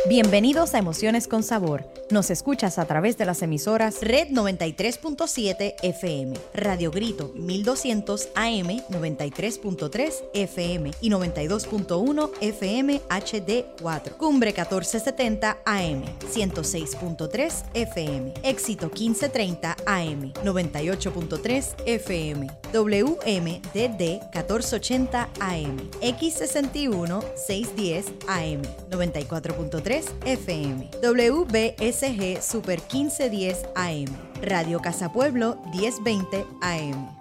Bienvenidos a Emociones con Sabor. Nos escuchas a través de las emisoras Red 93.7 FM, Radio Grito 1200 AM 93.3 FM y 92.1 FM HD4, Cumbre 1470 AM 106.3 FM, Éxito 1530 AM 98.3 FM, WMDD 1480 AM, X61 610 AM 94.3 FM, WBSG Super 1510 AM, Radio Casa Pueblo 1020 AM.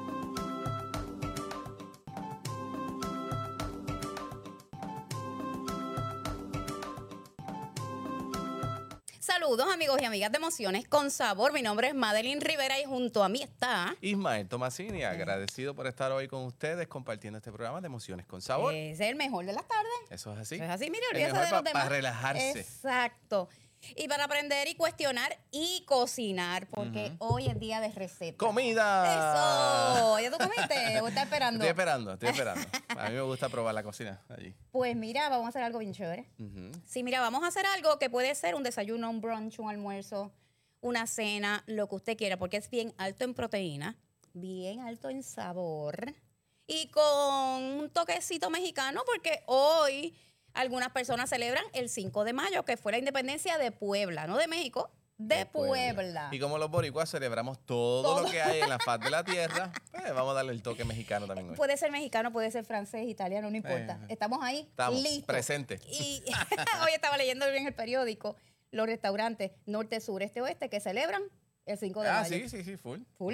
Saludos amigos y amigas de Emociones con Sabor. Mi nombre es Madeline Rivera y junto a mí está Ismael Tomasini, agradecido por estar hoy con ustedes compartiendo este programa de Emociones con Sabor. Es el mejor de las tardes. Eso es así. Eso es así, mire, El olvídese mejor de los demás. para relajarse. Exacto. Y para aprender y cuestionar y cocinar, porque hoy es día de receta. ¡Comida! ¡Eso! ¿Ya tú comiste o estás esperando? Estoy esperando. A mí me gusta probar la cocina allí. Pues mira, vamos a hacer algo bien chévere. Sí, mira, vamos a hacer algo que puede ser un desayuno, un brunch, un almuerzo, una cena, lo que usted quiera, porque es bien alto en proteína, bien alto en sabor y con un toquecito mexicano, porque hoy algunas personas celebran el 5 de mayo, que fue la independencia de Puebla, no de México, de Puebla. Y como los boricuas celebramos todo lo que hay en la faz de la tierra, pues vamos a darle el toque mexicano también hoy. Puede ser mexicano, puede ser francés, italiano, no importa. Estamos ahí, Estamos listos. presentes. Y hoy estaba leyendo en el periódico los restaurantes norte, sur, este, oeste que celebran el 5 de mayo. Sí, full. Full.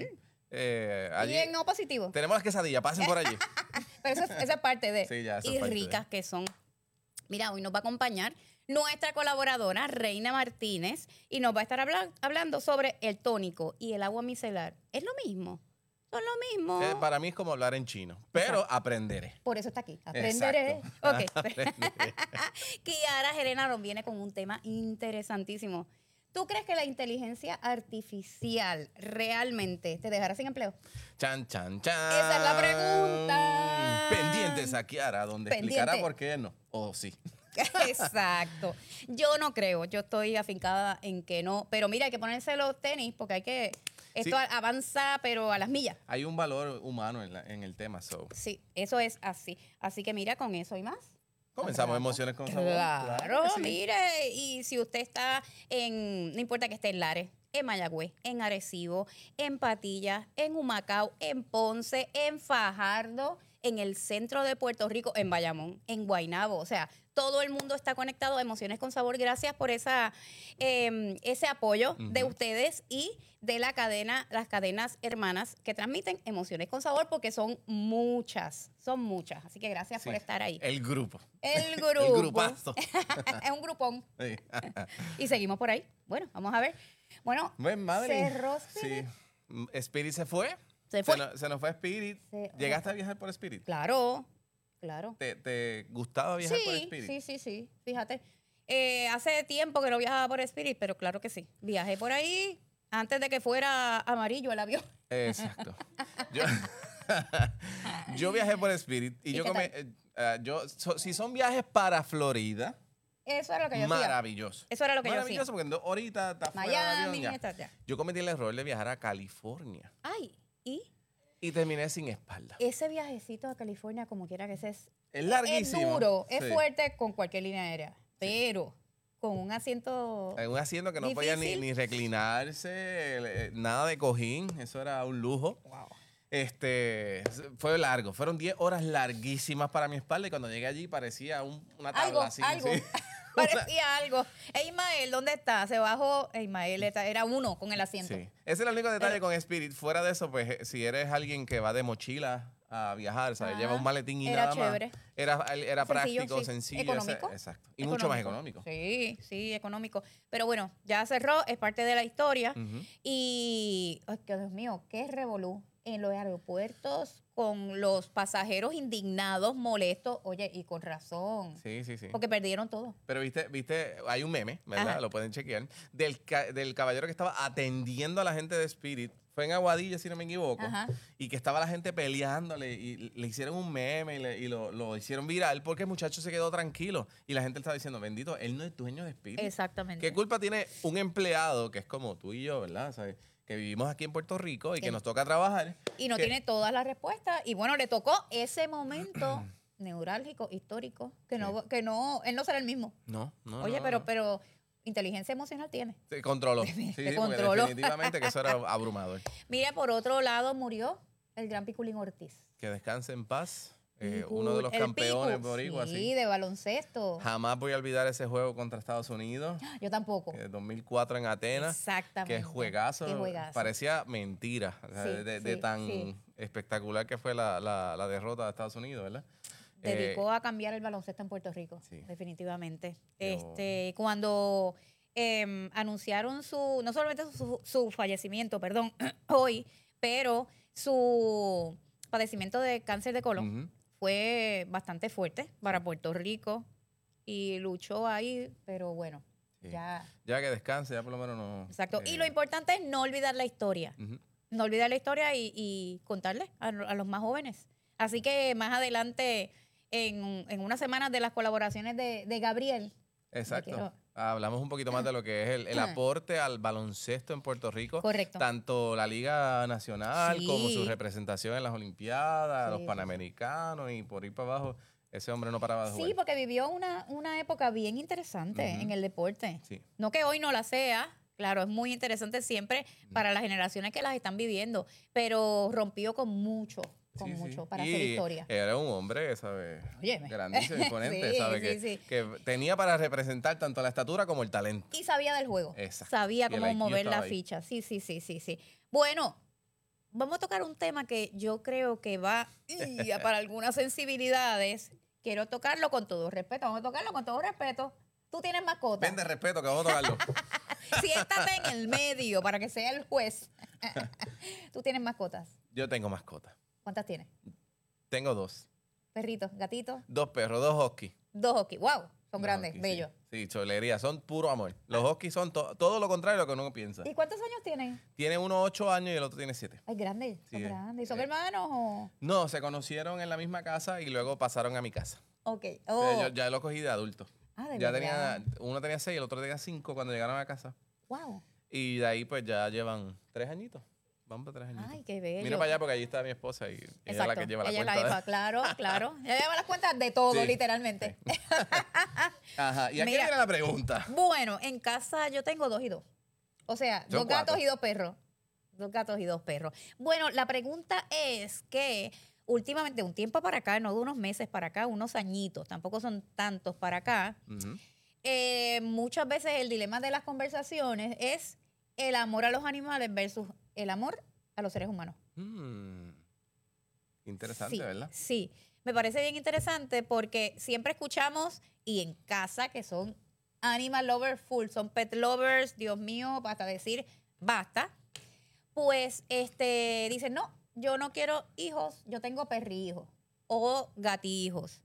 Allí Y en no positivo. tenemos las quesadillas, pasen por allí. Pero esa es parte de. Sí, ya, eso y es parte ricas que son. Mira, hoy nos va a acompañar nuestra colaboradora, Reina Martínez, y nos va a estar hablando sobre el tónico y el agua micelar. ¿Es lo mismo? Son lo mismo. Para mí es como hablar en chino, pero aprenderé. Por eso está aquí. Aprenderé. Ok. Aprenderé. Kiara Gerena nos viene con un tema interesantísimo. ¿Tú crees que la inteligencia artificial realmente te dejará sin empleo? Chan, chan, chan. Esa es la pregunta. Pendientes a Kiara, donde explicará por qué no. O sí. Exacto. Yo no creo, yo estoy afincada en que no. Pero mira, hay que ponerse los tenis porque hay que... Esto avanza, pero a las millas. Hay un valor humano en el tema. Sí, eso es así. Así que mira, con eso y más. Comenzamos Emociones con Sabor. Claro, Sí. mire, y si usted está no importa que esté en Lares, en Mayagüez, en Arecibo, en Patillas, en Humacao, en Ponce, en Fajardo, en el centro de Puerto Rico, en Bayamón, en Guaynabo, o sea, todo el mundo está conectado a Emociones con Sabor. Gracias por ese apoyo de ustedes y de las cadenas hermanas que transmiten Emociones con Sabor, porque son muchas. Así que gracias por estar ahí. El grupo. El grupo. El grupazo. Es un grupón. Sí. Y seguimos por ahí. Bueno, vamos a ver. Bueno, cerró Spirit. Sí. Spirit se fue. Se fue. Se nos fue Spirit. ¿Llegaste a viajar por Spirit? Claro. ¿Te gustaba viajar por Spirit? Sí. Fíjate. Hace tiempo que no viajaba por Spirit, pero claro que sí. Viajé por ahí antes de que fuera amarillo el avión. Exacto. Yo viajé por Spirit y si son viajes para Florida, eso era lo que yo maravilloso. hacía. Eso era lo que yo hacía. Maravilloso, porque ahorita está fuera del avión ya. Yo cometí el error de viajar a California. Ay, Y terminé sin espalda. Ese viajecito a California, como quiera que sea, Es larguísimo. Es duro, Sí. es fuerte con cualquier línea aérea, pero con un asiento Un asiento que no podía ni reclinarse, nada de cojín, eso era un lujo. Wow. Fue largo, fueron 10 horas larguísimas para mi espalda y cuando llegué allí parecía una tabla así. Algo. ¿Sí? Parecía algo. Ismael, ¿dónde está? Se bajó. Ismael era uno con el asiento. Sí. Ese es el único detalle con Spirit. Fuera de eso, pues si eres alguien que va de mochila a viajar, ¿sabes? Lleva un maletín y nada chévere. más. Era Sencillo, práctico, sí. sencillo. Económico. Exacto. Y mucho más económico. Sí, económico. Pero bueno, ya cerró, es parte de la historia. Y, ay, Dios mío, qué revolú en los aeropuertos con los pasajeros indignados, molestos. Oye, y con razón. Sí. Porque perdieron todo. Pero viste, hay un meme, ¿verdad? Ajá. Lo pueden chequear, del caballero que estaba atendiendo a la gente de Spirit Fue en Aguadilla, si no me equivoco. Ajá. Y que estaba la gente peleándole y le hicieron un meme y lo hicieron viral porque el muchacho se quedó tranquilo. Y la gente le estaba diciendo, bendito, él no es dueño de Spirit. Exactamente. ¿Qué culpa tiene un empleado que es como tú y yo, verdad? ¿Sabes? Que vivimos aquí en Puerto Rico y que nos toca trabajar. Y no tiene todas las respuestas. Y bueno, le tocó ese momento neurálgico, histórico, que él no será el mismo. No. Oye, pero inteligencia emocional tiene. Se controló. Sí, porque controló. definitivamente que eso era abrumador. Mira, por otro lado murió el gran Piculín Ortiz. Que descanse en paz. Picu, Uno de los el campeones Picu, boricuas. sí, Sí. de baloncesto. Jamás voy a olvidar ese juego contra Estados Unidos. Yo tampoco. 2004 en Atenas. Exactamente. Qué juegazo. Qué juegazo. Parecía mentira. O sea, Sí, de sí, tan sí. espectacular que fue la derrota de Estados Unidos, ¿verdad? Dedicó a cambiar el baloncesto en Puerto Rico, Sí. definitivamente. Cuando anunciaron no solamente su fallecimiento, perdón, hoy, pero su padecimiento de cáncer de colon Ujú. fue bastante fuerte para Puerto Rico y luchó ahí, pero bueno, Sí. ya. Ya que descanse, ya por lo menos no. Exacto. Y lo importante es no olvidar la historia. Ujú. No olvidar la historia y contarle a los más jóvenes. Así que más adelante, en unas semanas de las colaboraciones de Gabriel. Exacto. quiero- Hablamos un poquito más de lo que es el aporte al baloncesto en Puerto Rico. Correcto. Tanto la Liga Nacional Sí. como su representación en las Olimpiadas, Sí, los sí, sí. Panamericanos y por ahí para abajo. Ese hombre no paraba de jugar. Sí, porque vivió una época bien interesante Ujú. en el deporte. Sí. No que hoy no la sea, claro, es muy interesante siempre para las generaciones que las están viviendo, pero rompió con mucho Sí, sí. para Y hacer historia. Era un hombre, ¿sabes? Óyeme. Grandísimo, imponente, Sí, ¿sabes? sí, sí. Que tenía para representar tanto la estatura como el talento. Y sabía del juego. Exacto. Sabía Y el cómo IQ mover estaba la ahí. ficha. Sí. Bueno, vamos a tocar un tema que yo creo que va para algunas sensibilidades. Quiero tocarlo con todo respeto. Vamos a tocarlo con todo respeto. Tú tienes mascota. Ven de respeto, que vamos a tocarlo. Siéntate en el medio para que sea el juez. Tú tienes mascotas. Yo tengo mascota. ¿Cuántas tienes? Tengo 2. Perritos, gatitos, 2 perros, 2 huskies. 2 hockey. ¡Wow! Son Los grandes, huskies, bellos. Sí, cholería, son puro amor. Los huskies son todo lo contrario a lo que uno piensa. ¿Y cuántos años tienen? Tiene uno 8 años y el otro tiene 7. Ay, grandes. Son Sí, grandes. ¿Y son eh. hermanos o...? No, se conocieron en la misma casa y luego pasaron a mi casa. Ok. O Oh. sea, yo ya lo cogí de adulto. Ah, de Ya verdad. uno tenía 6 y el otro tenía 5 cuando llegaron a casa. Wow. Y de ahí pues ya llevan 3 añitos. Vamos para 3 añitos. Ay, qué bello. Mira para allá porque allí está mi esposa y ella es la que lleva la Ella es cuenta. la jefa, claro. Ella lleva las cuentas de todo, Sí. literalmente. Ajá. Y aquí Mira. viene la pregunta. Bueno, en casa yo tengo 2 y 2. O sea, Son 2 gatos 4. y 2 perros. 2 gatos y 2 perros. Bueno, la pregunta es que últimamente, un tiempo para acá, no de unos meses para acá, unos añitos, tampoco son tantos para acá, Ujú. muchas veces el dilema de las conversaciones es el amor a los animales versus el amor a los seres humanos. Interesante, Sí, ¿verdad? sí, me parece bien interesante porque siempre escuchamos y en casa que son animal lovers full, son pet lovers, Dios mío, hasta decir basta, pues dicen, no, yo no quiero hijos, yo tengo perrijos o gatijos.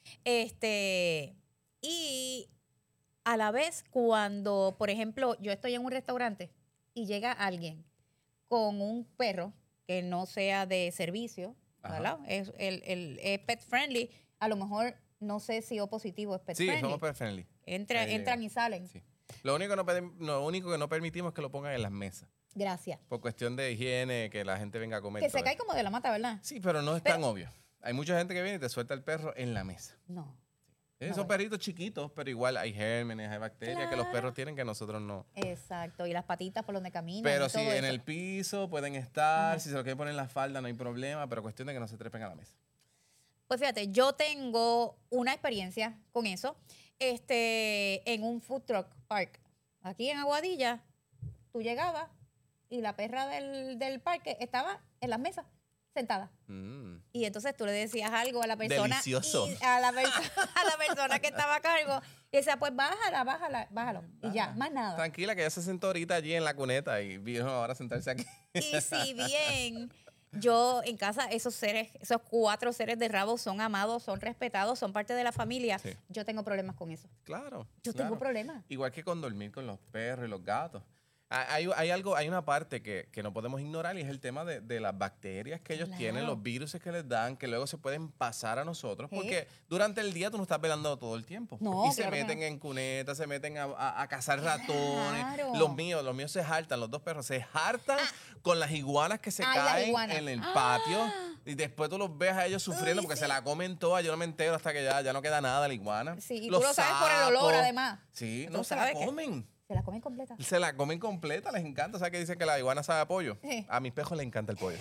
Y a la vez cuando, por ejemplo, yo estoy en un restaurante y llega alguien con un perro que no sea de servicio, Ajá. ¿verdad? Es pet friendly, a lo mejor no sé si O positivo es pet Sí, friendly. somos pet friendly. Entran y salen. Sí. Lo único que no permitimos es que lo pongan en las mesas. Gracias. Por cuestión de higiene, que la gente venga a comer. Que se todo cae eso. como de la mata, ¿verdad? Sí, pero no es Pero- tan obvio. Hay mucha gente que viene y te suelta el perro en la mesa. No. Son bueno. perritos chiquitos, pero igual hay gérmenes, hay bacterias que los Claro. perros tienen que nosotros no. Exacto. Y las patitas por donde caminan. Pero y si todo en eso. el piso pueden estar, Ajá. si se lo quieren poner en la falda no hay problema, pero cuestión de que no se trepen a la mesa. Pues fíjate, yo tengo una experiencia con eso. En un food truck park. Aquí en Aguadilla, tú llegabas y la perra del parque estaba en las mesas, sentada. Mm. Y entonces tú le decías algo a la persona. Delicioso. Y a la persona que estaba a cargo. Y decía, pues bájalo. Y ya, más nada. Tranquila, que ella se sentó ahora allí en la cuneta y vino ahora a sentarse aquí. Y si bien yo en casa, esos 4 seres de rabo son amados, son respetados, son parte de la familia, Sí. yo tengo problemas con eso. Claro. Yo claro. tengo problemas. Igual que con dormir con los perros y los gatos. Hay una parte que no podemos ignorar y es el tema de las bacterias que ellos tienen, los virus que les dan, que luego se pueden pasar a nosotros, porque durante el día tú no estás velando todo el tiempo. No, y se meten en cunetas, se meten a cazar ratones. Los míos se hartan, los dos perros se hartan con las iguanas que se caen en el patio. Y después tú los ves a ellos sufriendo porque se la comen todas. Yo no me entero hasta que ya no queda nada de la iguana. Sí, y tú lo sabes por el olor, además. Sí, no se la comen. Se la comen completa. Se la comen completa, les encanta. ¿Sabes que dicen que la iguana sabe a pollo? Sí. A mis pejos les encanta el pollo.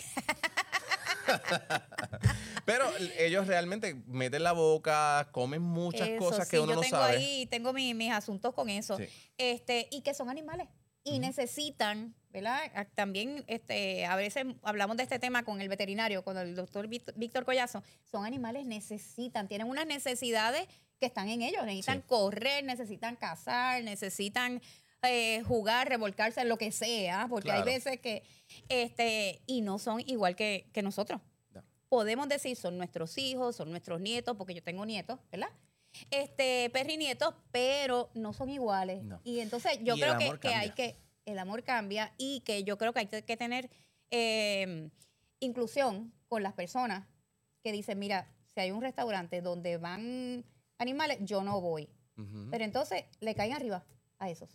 Pero ellos realmente meten la boca, comen muchas cosas que uno no sabe. Tengo mis asuntos con eso. Sí. Y que son animales. Y necesitan, ¿verdad? También a veces hablamos de este tema con el veterinario, con el doctor Víctor Collazo. Son animales, tienen unas necesidades que están en ellos. Necesitan correr, necesitan cazar, necesitan jugar, revolcarse, lo que sea, porque hay veces que y no son igual que nosotros. No. Podemos decir, son nuestros hijos, son nuestros nietos, porque yo tengo nietos, ¿verdad? Perrinietos, pero no son iguales. No. Y entonces yo creo que el amor cambia y que yo creo que hay que tener inclusión con las personas que dicen, mira, si hay un restaurante donde van animales, yo no voy. Pero entonces le caen arriba a esos.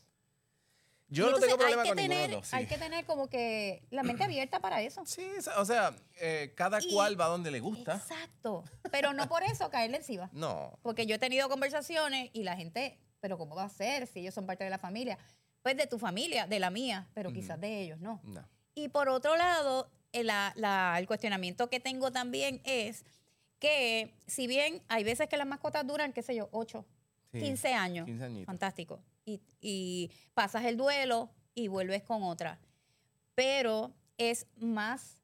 Yo no tengo problema con ninguno de los dos. Sí. Hay que tener como que la mente abierta para eso. Sí, o sea, cada cual va donde le gusta. Exacto. Pero no por eso caerle encima. No. Porque yo he tenido conversaciones y la gente, pero ¿cómo va a ser si ellos son parte de la familia? Pues de tu familia, de la mía, pero quizás de ellos, ¿no? Y por otro lado, el cuestionamiento que tengo también es que si bien hay veces que las mascotas duran, qué sé yo, 8, 15 años. 15 añitos. Fantástico. Y pasas el duelo y vuelves con otra. Pero es más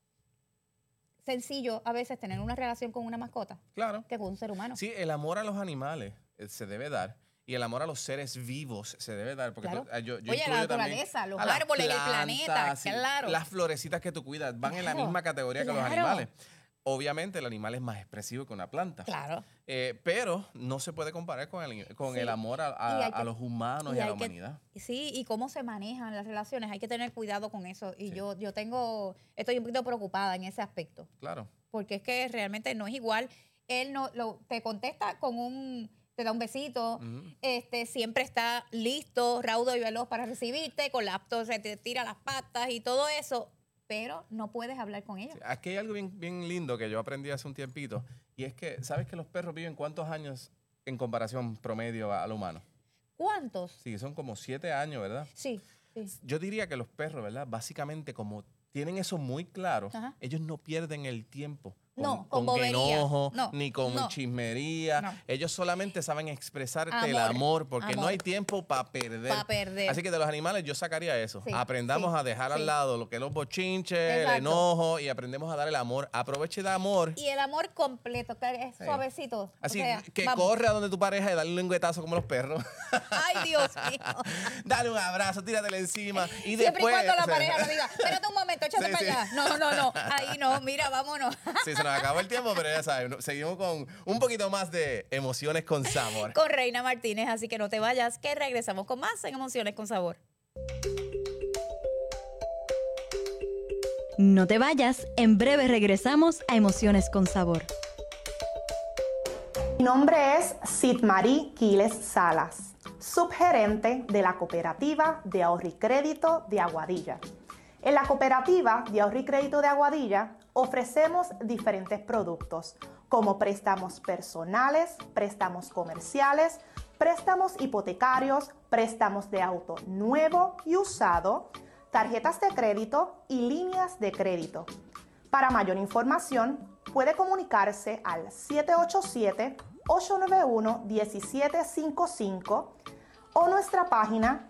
sencillo a veces tener una relación con una mascota que con un ser humano. Sí, el amor a los animales se debe dar. Y el amor a los seres vivos se debe dar. Porque yo oye, la naturaleza, los árboles, el planeta, claro. Las florecitas que tú cuidas van en la misma categoría que los animales. Obviamente el animal es más expresivo que una planta. Claro. Pero no se puede comparar con el amor a los humanos y a la humanidad. Sí, y cómo se manejan las relaciones. Hay que tener cuidado con eso. Y yo estoy un poquito preocupada en ese aspecto. Claro. Porque es que realmente no es igual. Él te contesta te da un besito, siempre está listo, raudo y veloz para recibirte, con laptop se te tira las patas y todo eso. Pero no puedes hablar con ellos. Sí, aquí hay algo bien, bien lindo que yo aprendí hace un tiempito, y es que, ¿sabes que los perros viven cuántos años en comparación promedio al humano? ¿Cuántos? Sí, son como 7 años, ¿verdad? Sí. Yo diría que los perros, ¿verdad? Básicamente, como tienen eso muy claro, ellos no pierden el tiempo. Con enojo, ni con chismería. No. Ellos solamente saben expresarte el amor, porque no hay tiempo para perder. Así que de los animales yo sacaría eso. Sí, aprendamos a dejar al lado lo que es los bochinches, el enojo, y aprendemos a dar el amor. Aproveche de amor. Y el amor completo, que es suavecito. Así que corre a donde tu pareja y dale un lengüetazo como los perros. Ay, Dios mío. Dale un abrazo, tíratele encima. Y siempre después, y cuando la pareja lo diga, espérate un momento, échate para allá. No. Ahí no, mira, vámonos. Sí, se nos acabó el tiempo, pero ya saben, seguimos con un poquito más de Emociones con Sabor. Con Reina Martínez, así que no te vayas, que regresamos con más en Emociones con Sabor. No te vayas, en breve regresamos a Emociones con Sabor. Mi nombre es Sidmarí Quiles Salas, subgerente de la Cooperativa de Ahorro y Crédito de Aguadilla. En la Cooperativa de Ahorro y Crédito de Aguadilla ofrecemos diferentes productos como préstamos personales, préstamos comerciales, préstamos hipotecarios, préstamos de auto nuevo y usado, tarjetas de crédito y líneas de crédito. Para mayor información, puede comunicarse al 787-891-1755 o nuestra página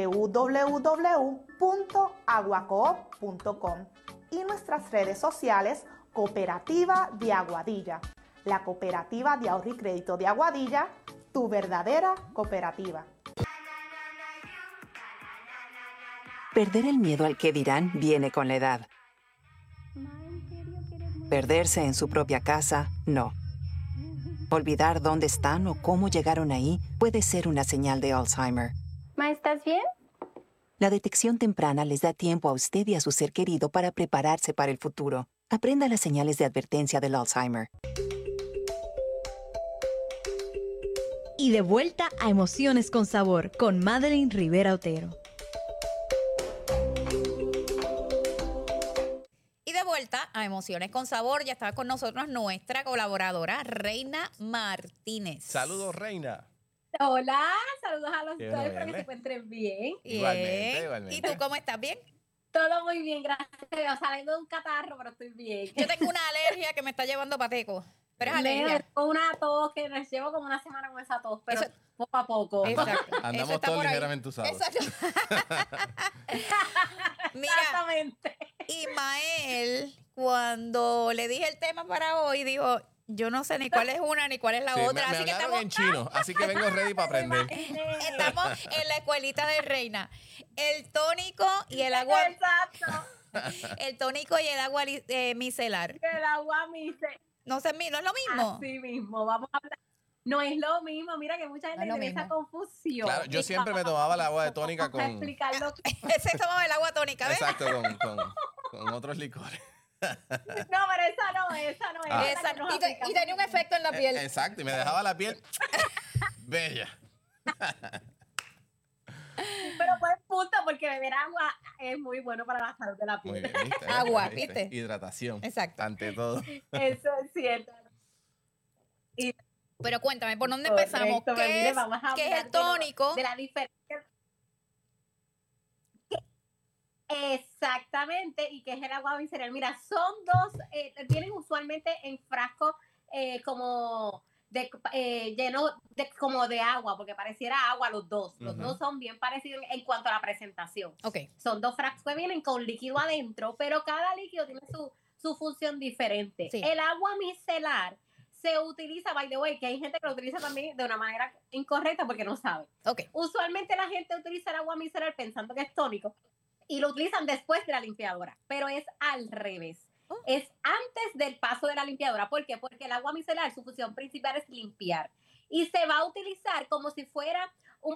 www.aguacoop.com y nuestras redes sociales Cooperativa de Aguadilla, la Cooperativa de Ahorro y Crédito de Aguadilla, tu verdadera cooperativa. Perder el miedo al que dirán viene con la edad. Perderse en su propia casa, no. Olvidar dónde están o cómo llegaron ahí puede ser una señal de Alzheimer. Ma, ¿estás bien? La detección temprana les da tiempo a usted y a su ser querido para prepararse para el futuro. Aprenda las señales de advertencia del Alzheimer. Y de vuelta a Emociones con Sabor con Madeline Rivera Otero. Y de vuelta a Emociones con Sabor, ya está con nosotros nuestra colaboradora Reina Martínez. Saludos, Reina. Hola, saludos a los dos, espero que se encuentren bien. Igualmente. ¿Y tú cómo estás? ¿Bien? Todo muy bien, gracias a Dios. Saliendo de un catarro, pero estoy bien. Yo tengo una alergia que me está llevando pateco. Pero es alergia. Tengo una tos que nos llevo como una semana con esa tos, pero poco a poco. Exacto. Andamos todos ligeramente usados. Exacto. Mira, Exactamente. Ismael, cuando le dije el tema para hoy, dijo, yo no sé ni cuál es una ni cuál es la otra. Me así que hablaron en chino, así que vengo ready para aprender. Estamos en la escuelita de Reina. El tónico y el agua. Exacto. El tónico y el agua micelar. El agua micelar. No es lo mismo. Así mismo, vamos a hablar. No es lo mismo, mira que mucha gente tiene esa confusión. Claro, yo siempre me tomaba el agua de tónica con... explicarlo. Ese tomaba el agua tónica, ¿ves? Exacto, con otros licores. No, pero esa no es. Esa, y tenía un efecto en la piel. Exacto, y me dejaba la piel bella. Pero buen punto, porque beber agua es muy bueno para la salud de la piel. Muy bien, ¿viste? Agua, ¿viste? Hidratación. Exacto. Ante todo. Eso es cierto. Pero cuéntame, ¿por dónde empezamos? Correcto, ¿Qué es, vamos a ¿qué es hablar el tónico? de la diferencia. Exactamente, y que es el agua micelar. Mira, son dos, vienen usualmente en frascos como lleno como de agua, porque pareciera agua los dos. Los dos son bien parecidos en cuanto a la presentación. Okay. Son dos frascos que vienen con líquido adentro, pero cada líquido tiene su función diferente. Sí. El agua micelar se utiliza, by the way, que hay gente que lo utiliza también de una manera incorrecta porque no sabe. Okay. Usualmente la gente utiliza el agua micelar pensando que es tónico y lo utilizan después de la limpiadora, pero es al revés. Es antes del paso de la limpiadora. ¿Por qué? Porque el agua micelar, su función principal es limpiar y se va a utilizar como si fuera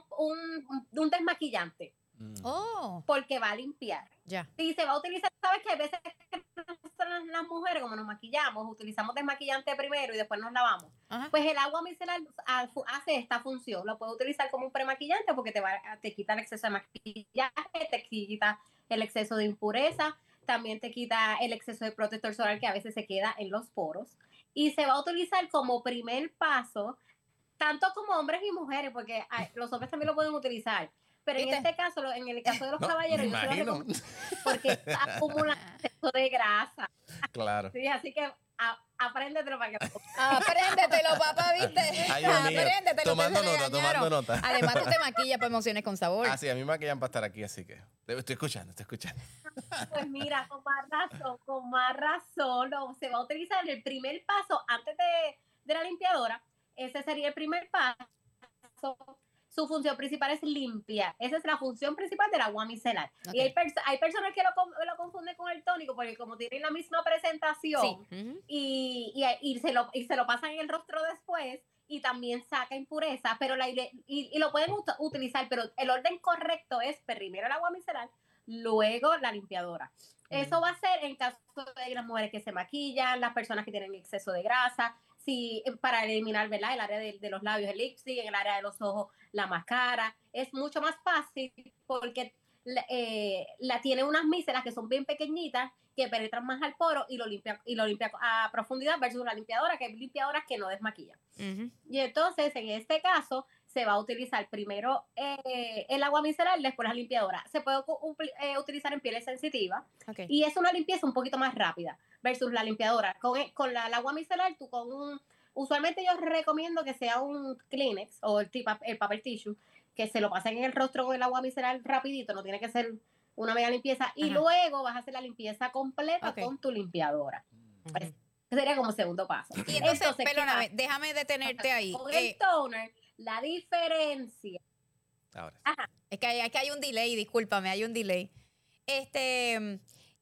un desmaquillante. Porque va a limpiar. Ya. Y se va a utilizar, sabes que a veces las mujeres, como nos maquillamos, utilizamos desmaquillante primero y después nos lavamos. Ajá. Pues el agua micelar hace esta función. Lo puedes utilizar como un premaquillante porque te quita el exceso de maquillaje, te quita el exceso de impureza, también te quita el exceso de protector solar que a veces se queda en los poros. Y se va a utilizar como primer paso, tanto como hombres y mujeres, porque los hombres también lo pueden utilizar. Pero en este caso, en el caso de los caballeros, yo se lo recomiendo porque acumula exceso de grasa. Claro. Sí, así que apréndetelo para que Apréndetelo, papá, ¿viste? Ay, Dios mío. Apréndetelo. Tomando nota. Además, tú te maquillas para Emociones con Sabor. Ah, sí, a mí me maquillan para estar aquí, así que estoy escuchando. Pues mira, con más razón, se va a utilizar el primer paso antes de la limpiadora. Ese sería el primer paso. Su función principal es limpiar. Esa es la función principal del agua micelar. Okay. Y hay personas que lo confunden con el tónico porque como tienen la misma presentación, sí. y se lo pasan en el rostro después y también saca impureza, pero y lo pueden utilizar, pero el orden correcto es primero el agua micelar, luego la limpiadora. Eso va a ser en caso de las mujeres que se maquillan, las personas que tienen exceso de grasa, para eliminar, ¿verdad?, el área de los labios, el lipstick, en el área de los ojos, la máscara. Es mucho más fácil porque tiene unas micelas que son bien pequeñitas que penetran más al poro y lo limpia a profundidad versus la limpiadora, que es limpiadora que no desmaquilla. Y entonces, en este caso, se va a utilizar primero el agua micelar, después la limpiadora. Se puede utilizar en pieles sensitivas y es una limpieza un poquito más rápida versus la limpiadora. Con el agua micelar, usualmente yo recomiendo que sea un Kleenex o el papel tissue, que se lo pasen en el rostro con el agua micelar rapidito, no tiene que ser una mega limpieza. Y luego vas a hacer la limpieza completa con tu limpiadora. Pues, sería como segundo paso. Y entonces perdóname, déjame detenerte ahí. Con el toner, la diferencia. Ahora. Es que hay un delay, discúlpame, hay un delay. Sí,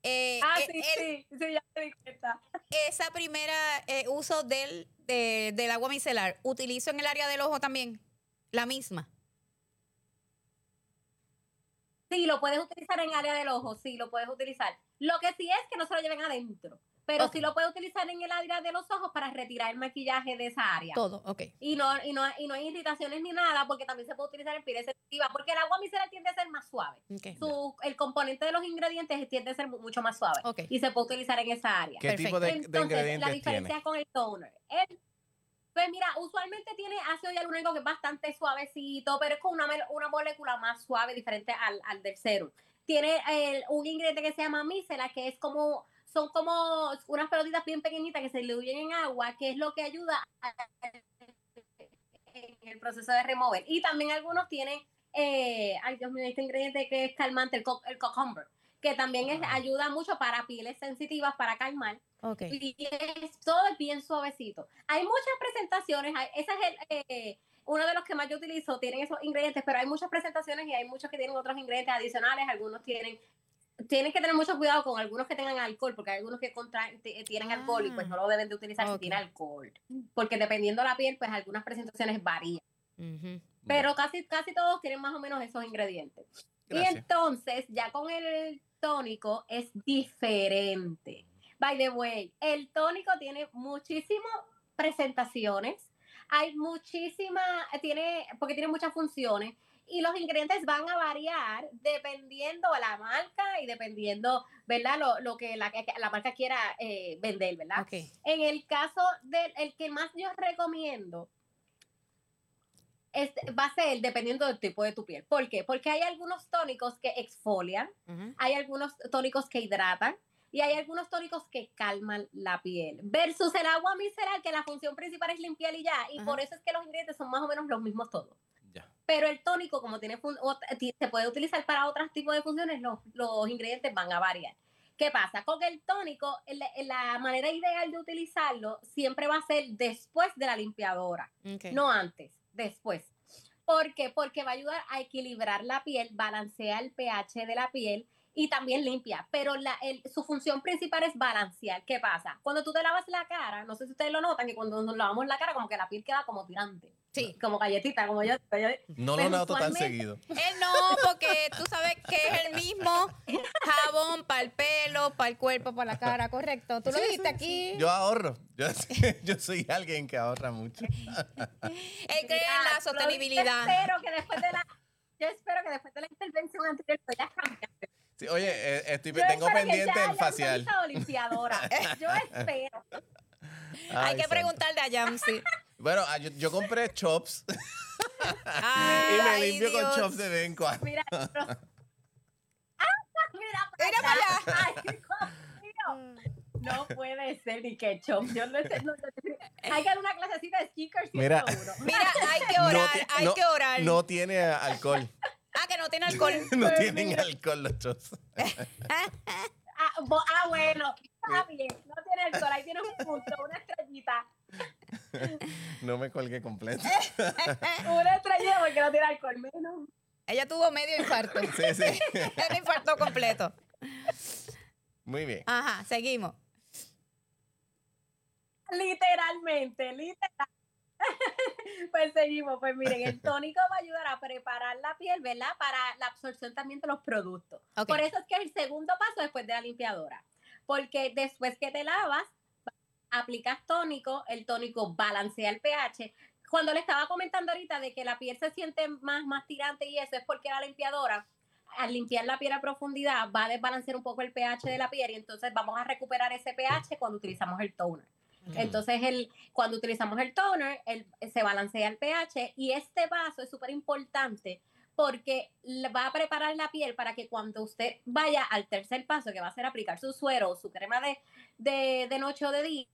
ya me di cuenta. Esa primera uso del agua micelar, ¿utilizo en el área del ojo también? La misma. Sí, lo puedes utilizar en área del ojo, sí, lo puedes utilizar. Lo que sí es que no se lo lleven adentro, pero sí lo puedes utilizar en el área de los ojos para retirar el maquillaje de esa área. Todo, ok. Y no hay irritaciones ni nada, porque también se puede utilizar en piel sensitiva, porque el agua micelar tiende a ser más suave. Okay. El componente de los ingredientes tiende a ser mucho más suave. Okay. Y se puede utilizar en esa área. ¿Qué tipo de ingredientes la diferencia tiene? Con el toner. Pues mira, usualmente tiene ácido hialurónico que es bastante suavecito, pero es con una molécula más suave, diferente al del serum. Tiene un ingrediente que se llama micelar, que es son como unas pelotitas bien pequeñitas que se diluyen en agua, que es lo que ayuda en el proceso de remover. Y también algunos tienen, ay Dios mío, este ingrediente que es calmante, el cucumber, que también ayuda mucho para pieles sensitivas, para calmar. Okay. Y todo es bien suavecito. Hay muchas presentaciones, ese es uno de los que más yo utilizo, tienen esos ingredientes, pero hay muchas presentaciones y hay muchos que tienen otros ingredientes adicionales, algunos tienen que tener mucho cuidado con algunos que tengan alcohol, porque hay algunos que tienen alcohol y pues no lo deben de utilizar si tiene alcohol, porque dependiendo de la piel, pues algunas presentaciones varían. Pero casi todos tienen más o menos esos ingredientes. Gracias. Y entonces, ya con el tónico es diferente. By the way, el tónico tiene muchísimas presentaciones, porque tiene muchas funciones, y los ingredientes van a variar dependiendo de la marca y dependiendo, ¿verdad? Lo que la marca quiera vender, ¿verdad? Okay. En el caso el que más yo recomiendo va a ser dependiendo del tipo de tu piel. ¿Por qué? Porque hay algunos tónicos que exfolian, hay algunos tónicos que hidratan, y hay algunos tónicos que calman la piel. Versus el agua micelar, que la función principal es limpiar y ya. Y por eso es que los ingredientes son más o menos los mismos todos. Ya. Pero el tónico, como se puede utilizar para otros tipos de funciones, los ingredientes van a variar. ¿Qué pasa? Con el tónico, la manera ideal de utilizarlo siempre va a ser después de la limpiadora. Okay. No antes, después. ¿Por qué? Porque va a ayudar a equilibrar la piel, balancea el pH de la piel, y también limpia, pero su función principal es balancear. ¿Qué pasa? Cuando tú te lavas la cara, no sé si ustedes lo notan, que cuando nos lavamos la cara como que la piel queda como tirante. Sí. Como galletita, como yo. No lo noto tan seguido. Él no, porque tú sabes que es el mismo jabón para el pelo, para el cuerpo, para la cara, ¿correcto? Tú lo dijiste aquí. Yo ahorro. Yo soy alguien que ahorra mucho. Él cree en la sostenibilidad. Yo espero que después de la intervención anterior ya cambiaste. Sí, oye, tengo pendiente el facial. Yo espero. Hay que preguntarle a Yamsi. Bueno, yo compré chops. Y me limpio con chops de vez en cuando. Mira para allá. Ay, no puede ser ni ketchup. Yo no sé. Hay que dar una clasecita de stickers. Mira, hay que orar, hay que orar. No tiene alcohol. Que no tiene alcohol. No tienen alcohol los chops. Bueno. Está bien. No tiene alcohol. Ahí tiene un punto, una estrellita. No me colgué completo. Una estrellita porque no tiene alcohol. Menos. Ella tuvo medio infarto. Sí. Un infarto completo. Muy bien. Ajá, seguimos. Literalmente. Pues seguimos. Pues miren, el tónico va a ayudar a preparar la piel, ¿verdad? Para la absorción también de los productos. Okay. Por eso es que el segundo paso después de la limpiadora. Porque después que te lavas, aplicas tónico, el tónico balancea el pH. Cuando le estaba comentando ahorita de que la piel se siente más tirante y eso es porque la limpiadora, al limpiar la piel a profundidad, va a desbalancear un poco el pH de la piel y entonces vamos a recuperar ese pH cuando utilizamos el toner. Entonces, cuando utilizamos el toner, se balancea el pH y este paso es súper importante porque va a preparar la piel para que cuando usted vaya al tercer paso, que va a ser aplicar su suero o su crema de noche o de día,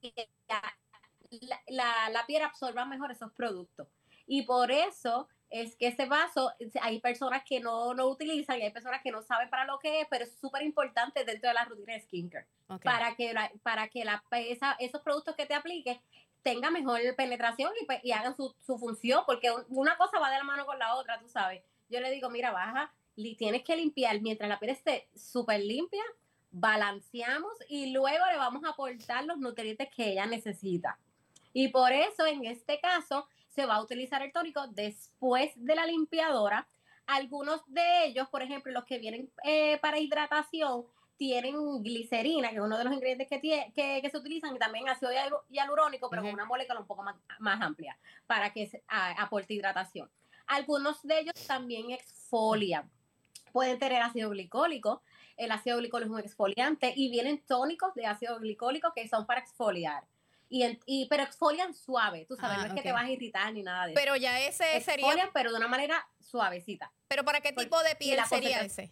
la piel absorba mejor esos productos. Y por eso es que ese vaso, hay personas que no lo utilizan y hay personas que no saben para lo que es, pero es súper importante dentro de la rutina de skincare. Okay. Para que esos productos que te apliques tengan mejor penetración y hagan su función, porque una cosa va de la mano con la otra, tú sabes. Yo le digo, mira, tienes que limpiar mientras la piel esté súper limpia, balanceamos y luego le vamos a aportar los nutrientes que ella necesita. Y por eso, en este caso, se va a utilizar el tónico después de la limpiadora. Algunos de ellos, por ejemplo, los que vienen para hidratación, tienen glicerina, que es uno de los ingredientes que se utilizan, y también ácido hialurónico, pero con una molécula un poco más amplia para que aporte hidratación. Algunos de ellos también exfolian. Pueden tener ácido glicólico. El ácido glicólico es un exfoliante y vienen tónicos de ácido glicólico que son para exfoliar. Pero exfolian suave, tú sabes, no es que te vas a irritar ni nada de eso. Pero ya ese exfolian, sería... pero de una manera suavecita. ¿Pero para qué tipo de piel sería ese?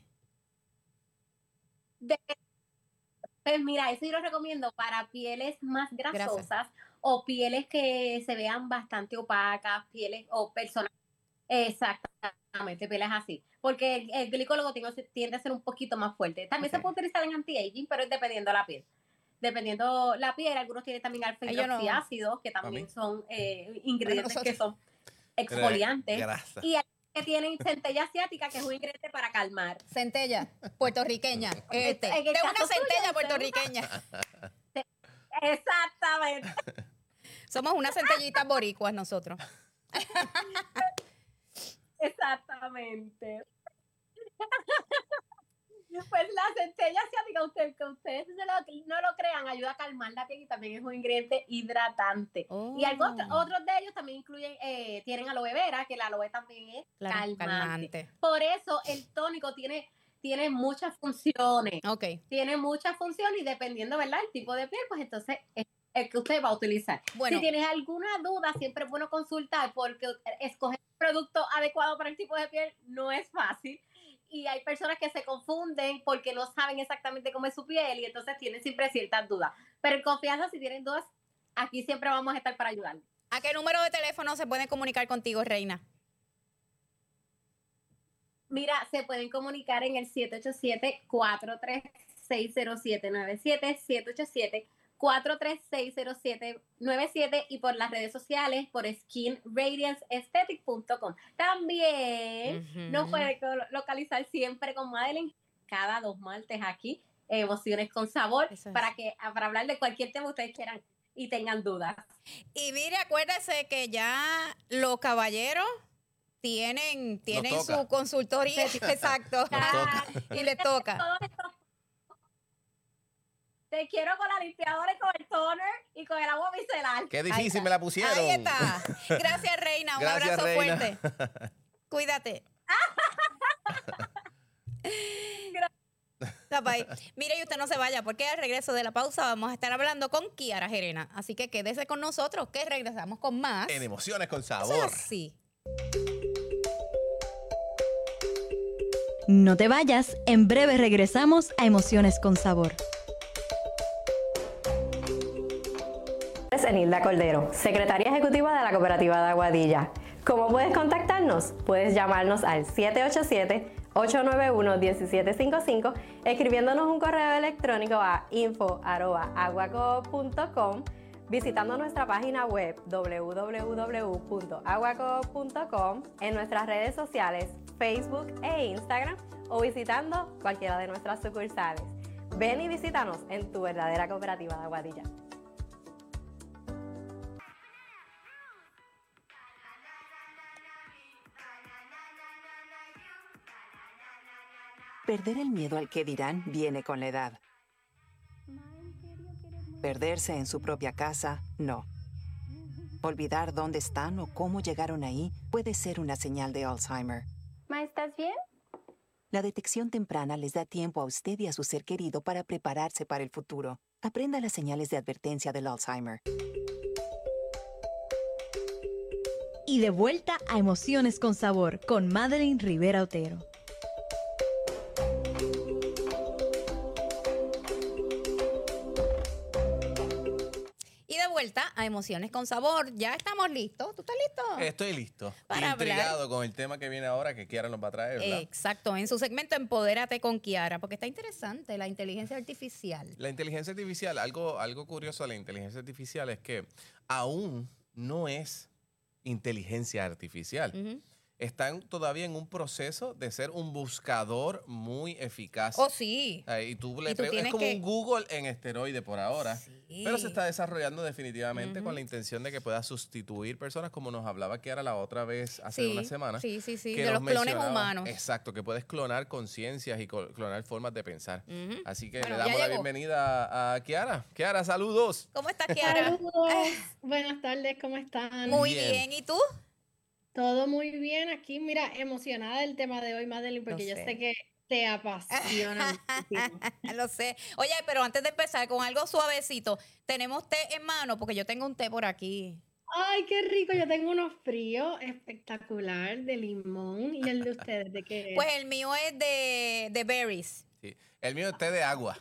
Pues mira, eso yo lo recomiendo para pieles más grasosas o pieles que se vean bastante opacas, pieles o personas. Exactamente, pieles así. Porque el glicólogo tiende a ser un poquito más fuerte. También se puede utilizar en anti-aging, pero es dependiendo de la piel. Dependiendo la piel, algunos tienen también alfa-hidroxiácidos, que también son ingredientes que son exfoliantes. Y que tienen centella asiática, que es un ingrediente para calmar. Centella puertorriqueña. De una centella puertorriqueña. Exactamente. Somos unas centellitas boricuas nosotros. Exactamente. Pues la centella asiática, que ustedes no lo crean, ayuda a calmar la piel y también es un ingrediente hidratante. Y otros de ellos también incluyen, tienen aloe vera, que el aloe también es calmante. Por eso el tónico tiene muchas funciones. Tiene muchas funciones y dependiendo, ¿verdad?, el tipo de piel, pues entonces es el que usted va a utilizar. Bueno, si tienes alguna duda, siempre es bueno consultar, porque escoger un producto adecuado para el tipo de piel no es fácil. Y hay personas que se confunden porque no saben exactamente cómo es su piel y entonces tienen siempre ciertas dudas. Pero en confianza, si tienen dudas, aquí siempre vamos a estar para ayudarles. ¿A qué número de teléfono se pueden comunicar contigo, Reina? Mira, se pueden comunicar en el 787-436-0797, 787-436-0797 y por las redes sociales, por skinradianceaesthetic.com. También nos puede localizar siempre con Madeline cada 2 martes aquí, Emociones con Sabor, para hablar de cualquier tema que ustedes quieran y tengan dudas. Y mire, acuérdese que ya los caballeros tienen su consultoría. Exacto. Y les toca. Te quiero con la limpiadora y con el toner y con el agua micelar. Qué difícil me la pusieron. Ahí está. Gracias, Reina. Un abrazo fuerte. Cuídate. Mire, y usted no se vaya, porque al regreso de la pausa vamos a estar hablando con Kiara Gerena. Así que quédese con nosotros, que regresamos con más. En Emociones con Sabor. Sí. No te vayas, en breve regresamos a Emociones con Sabor. Es Enilda Cordero, secretaria ejecutiva de la Cooperativa de Aguadilla. ¿Cómo puedes contactarnos? Puedes llamarnos al 787-891-1755, escribiéndonos un correo electrónico a info@aguacoop.com, visitando nuestra página web www.aguacoop.com, en nuestras redes sociales Facebook e Instagram o visitando cualquiera de nuestras sucursales. Ven y visítanos en tu verdadera Cooperativa de Aguadilla. Perder el miedo al que dirán viene con la edad. Perderse en su propia casa, no. Olvidar dónde están o cómo llegaron ahí puede ser una señal de Alzheimer. Ma, ¿estás bien? La detección temprana les da tiempo a usted y a su ser querido para prepararse para el futuro. Aprenda las señales de advertencia del Alzheimer. Y de vuelta a Emociones con Sabor con Madeline Rivera Otero. Vuelta a Emociones con Sabor. Ya estamos listos. ¿Tú estás listo? Estoy listo. Para intrigado con el tema que viene ahora, que Kiara nos va a traer, ¿verdad? Exacto. En su segmento Empodérate con Kiara, porque está interesante la inteligencia artificial. La inteligencia artificial, algo curioso de la inteligencia artificial es que aún no es inteligencia artificial. están todavía en un proceso de ser un buscador muy eficaz. Oh, sí. Y tú es como un Google en esteroide por ahora. Sí. Pero se está desarrollando definitivamente con la intención de que pueda sustituir personas, como nos hablaba Kiara la otra vez hace una semana. Sí. De los clones humanos. Exacto, que puedes clonar conciencias y clonar formas de pensar. Así que le damos la bienvenida a Kiara. Kiara, saludos. ¿Cómo estás, Kiara? Saludos. Buenas tardes, ¿cómo están? Muy bien. ¿Y tú? Todo muy bien aquí. Mira, emocionada del tema de hoy, Madeline, porque yo sé que te apasiona muchísimo. Lo sé. Oye, pero antes de empezar con algo suavecito, ¿tenemos té en mano? Porque yo tengo un té por aquí. Ay, qué rico. Yo tengo uno frío espectacular de limón. ¿Y el de ustedes de qué es? Pues el mío es de berries. Sí. El mío es té de agua.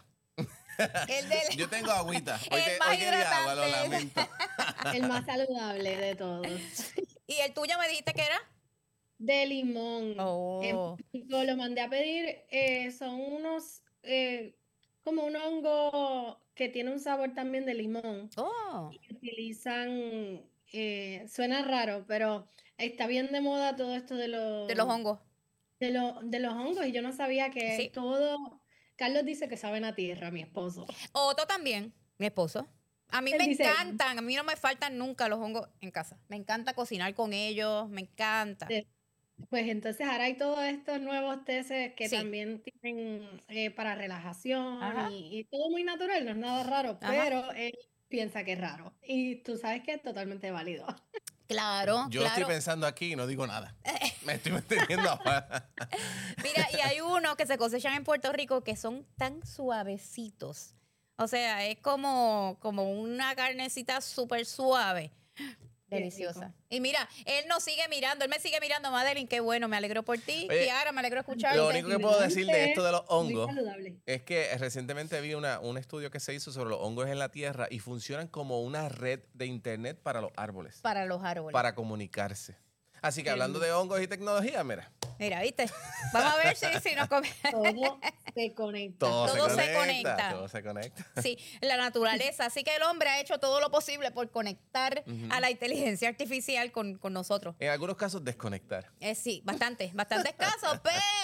Yo tengo agüita. Hoy quería agua, lo lamento. El más saludable de todos. ¿Y el tuyo me dijiste que era? De limón. Oh. Yo lo mandé a pedir. Son unos, como un hongo que tiene un sabor también de limón. Oh. Y utilizan, suena raro, pero está bien de moda todo esto de los hongos. De los hongos. Y yo no sabía que todo... Carlos dice que saben a tierra, mi esposo. Otto también, mi esposo. A mí me encantan, a mí no me faltan nunca los hongos en casa. Me encanta cocinar con ellos, me encanta. Pues entonces ahora hay todos estos nuevos teces que también tienen para relajación y todo muy natural, no es nada raro, pero él piensa que es raro. Y tú sabes que es totalmente válido. Claro, Yo estoy pensando aquí y no digo nada. Me estoy manteniendo afuera. Mira, y hay unos que se cosechan en Puerto Rico que son tan suavecitos. O sea, es como una carnecita súper suave. Deliciosa. Y mira, él nos sigue mirando, él me sigue mirando, Madeline, qué bueno, me alegro por ti. Oye, Kiara, me alegro escucharte. Lo único que puedo decir de esto de los hongos es que recientemente vi un estudio que se hizo sobre los hongos en la tierra y funcionan como una red de internet para los árboles. Para los árboles. Para comunicarse. Así que hablando de hongos y tecnología, mira. Mira, ¿viste? Vamos a ver si nos Todo se conecta. Todo se conecta. Sí, la naturaleza. Así que el hombre ha hecho todo lo posible por conectar a la inteligencia artificial con nosotros. En algunos casos, desconectar. Sí, bastantes casos,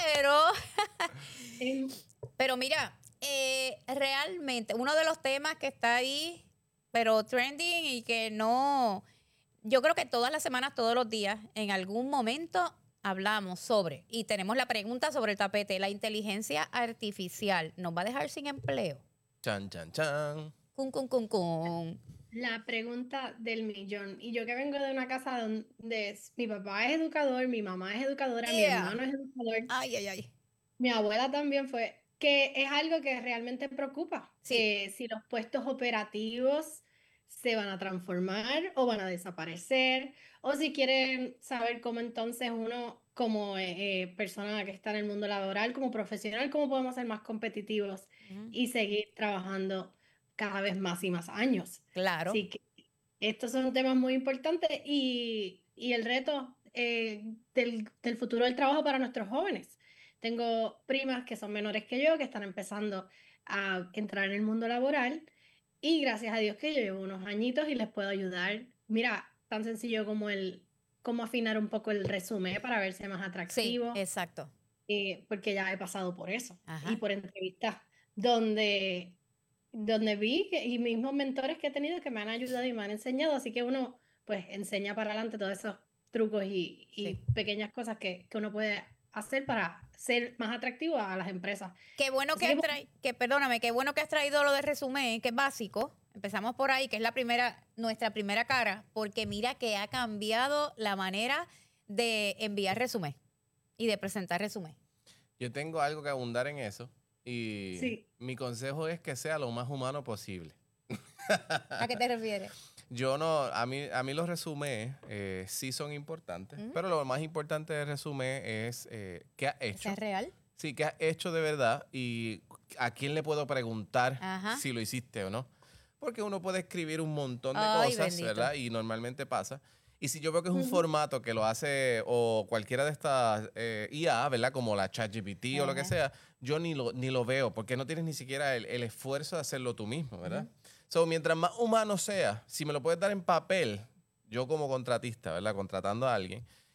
pero mira, realmente uno de los temas que está ahí, pero trending y que no... Yo creo que todas las semanas, todos los días, en algún momento hablamos sobre, y tenemos la pregunta sobre el tapete, la inteligencia artificial, ¿nos va a dejar sin empleo? Chan, chan, chan. Cun. La pregunta del millón. Y yo que vengo de una casa donde mi papá es educador, mi mamá es educadora, mi hermano es educador. Ay. Mi abuela también fue, que es algo que realmente preocupa. Sí. Si los puestos operativos se van a transformar o van a desaparecer, o si quieren saber cómo entonces uno como persona que está en el mundo laboral, como profesional, cómo podemos ser más competitivos y seguir trabajando cada vez más y más años. Claro. Así que estos son temas muy importantes y el reto del futuro del trabajo para nuestros jóvenes. Tengo primas que son menores que yo, que están empezando a entrar en el mundo laboral. Y gracias a Dios que yo llevo unos añitos y les puedo ayudar. Mira, tan sencillo como cómo afinar un poco el resumen para verse más atractivo. Sí, exacto. Porque ya he pasado por eso. Y por entrevistas donde vi y mismos mentores que he tenido que me han ayudado y me han enseñado. Así que uno pues enseña para adelante todos esos trucos y pequeñas cosas que uno puede hacer para ser más atractivo a las empresas. Qué bueno qué bueno que has traído lo de resumen, que es básico. Empezamos por ahí, que es nuestra primera cara, porque mira que ha cambiado la manera de enviar resumen y de presentar resumen. Yo tengo algo que abundar en eso y mi consejo es que sea lo más humano posible. ¿A qué te refieres? A mí los resúmenes sí son importantes, pero lo más importante del resumen es qué has hecho. ¿Es real? Sí, qué has hecho de verdad y a quién le puedo preguntar si lo hiciste o no. Porque uno puede escribir un montón de cosas, bendito, ¿verdad? Y normalmente pasa. Y si yo veo que es un formato que lo hace o cualquiera de estas IA, ¿verdad? Como la ChatGPT o lo que sea, yo ni lo veo porque no tienes ni siquiera el esfuerzo de hacerlo tú mismo, ¿verdad? So, mientras más humano sea, si me lo puedes dar en papel, yo como contratista, ¿verdad? Contratando a alguien,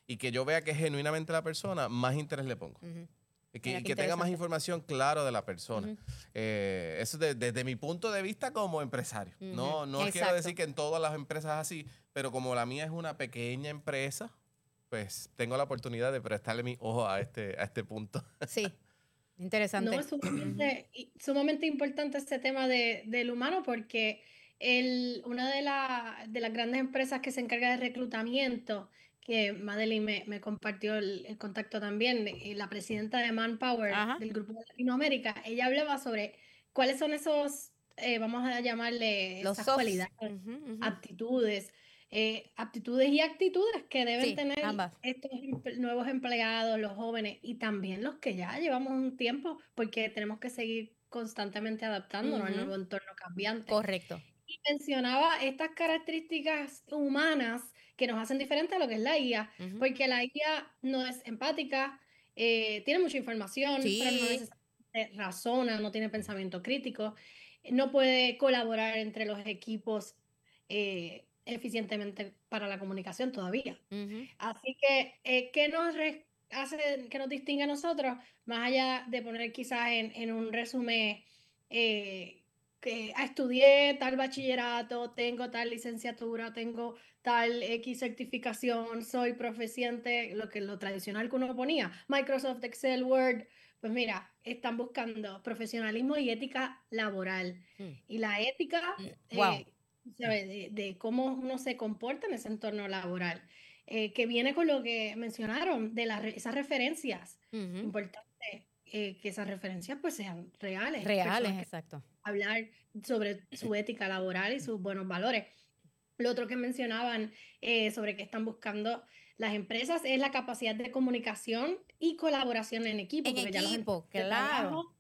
y que yo vea que es genuinamente la persona, más interés le pongo. Que tenga más información claro de la persona. Eso desde mi punto de vista como empresario. No quiero decir que en todas las empresas así, pero como la mía es una pequeña empresa, pues tengo la oportunidad de prestarle mi ojo a este punto. Sí, interesante. No, es sumamente importante este tema del humano porque una de las grandes empresas que se encarga de reclutamiento, que Madeline me compartió el contacto también, la presidenta de Manpower del Grupo de Latinoamérica, ella hablaba sobre cuáles son esos, vamos a llamarle, los esas cualidades, aptitudes y actitudes que deben tener ambas. Estos nuevos empleados, los jóvenes y también los que ya llevamos un tiempo, porque tenemos que seguir constantemente adaptándonos al nuevo entorno cambiante. Correcto. Y mencionaba estas características humanas que nos hacen diferentes a lo que es la IA, porque la IA no es empática, tiene mucha información, pero no necesariamente razona, no tiene pensamiento crítico, no puede colaborar entre los equipos eficientemente para la comunicación todavía. Así que, ¿qué nos distingue a nosotros? Más allá de poner quizás en un resumen que estudié tal bachillerato, tengo tal licenciatura, tengo tal X certificación, soy proficiente, lo tradicional que uno ponía, Microsoft, Excel, Word. Pues mira, están buscando profesionalismo y ética laboral. Y la ética de cómo uno se comporta en ese entorno laboral, que viene con lo que mencionaron, de esas referencias. Importante que esas referencias pues sean reales. Exacto. Hablar sobre su ética laboral y sus buenos valores. Lo otro que mencionaban sobre que están buscando las empresas es la capacidad de comunicación y colaboración en equipo. Claro.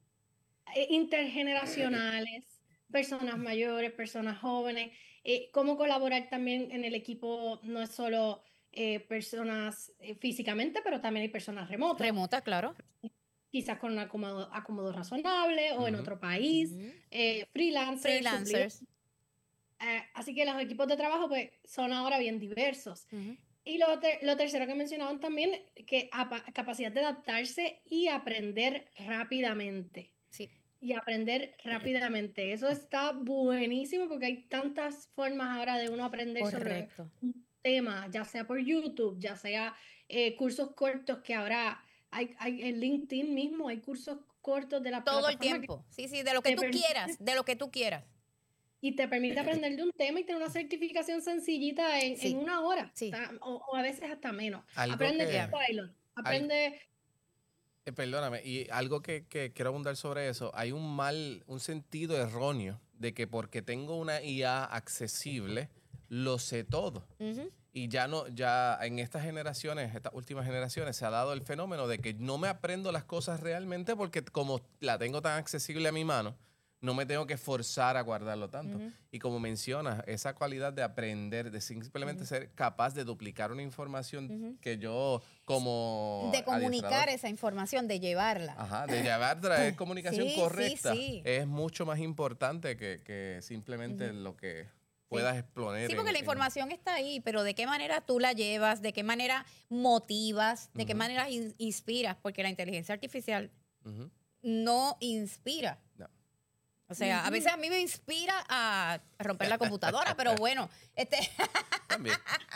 Intergeneracionales, personas mayores, personas jóvenes. Cómo colaborar también en el equipo no es solo personas físicamente, pero también hay personas remotas. Remotas, claro. Quizás con un acomodo razonable o en otro país, freelancers. Así que los equipos de trabajo pues son ahora bien diversos. Y lo tercero que mencionaban también, que capacidad de adaptarse y aprender rápidamente. Sí. Y aprender rápidamente. Eso está buenísimo porque hay tantas formas ahora de uno aprender sobre un tema, ya sea por YouTube, ya sea cursos cortos que ahora... Hay en LinkedIn mismo, hay cursos cortos de la todo el tiempo. Sí, de lo que tú quieras, Y te permite aprender de un tema y tener una certificación sencillita en una hora. Sí. O a veces hasta menos. Aprende Pilot. Aprende... Perdóname, y algo que quiero abundar sobre eso, hay un sentido erróneo de que porque tengo una IA accesible, lo sé todo. Y ya en estas últimas generaciones, se ha dado el fenómeno de que no me aprendo las cosas realmente porque como la tengo tan accesible a mi mano, no me tengo que forzar a guardarlo tanto. Y como mencionas, esa cualidad de aprender, de simplemente ser capaz de duplicar una información que yo como de comunicar esa información, de llevarla. De llevarla, es comunicación correcta. Es mucho más importante que simplemente lo que... puedas exponer. Sí, porque la información está ahí, pero de qué manera tú la llevas, de qué manera motivas, de qué manera inspiras, porque la inteligencia artificial no inspira. No. O sea, a veces a mí me inspira a romper la computadora, pero bueno, También.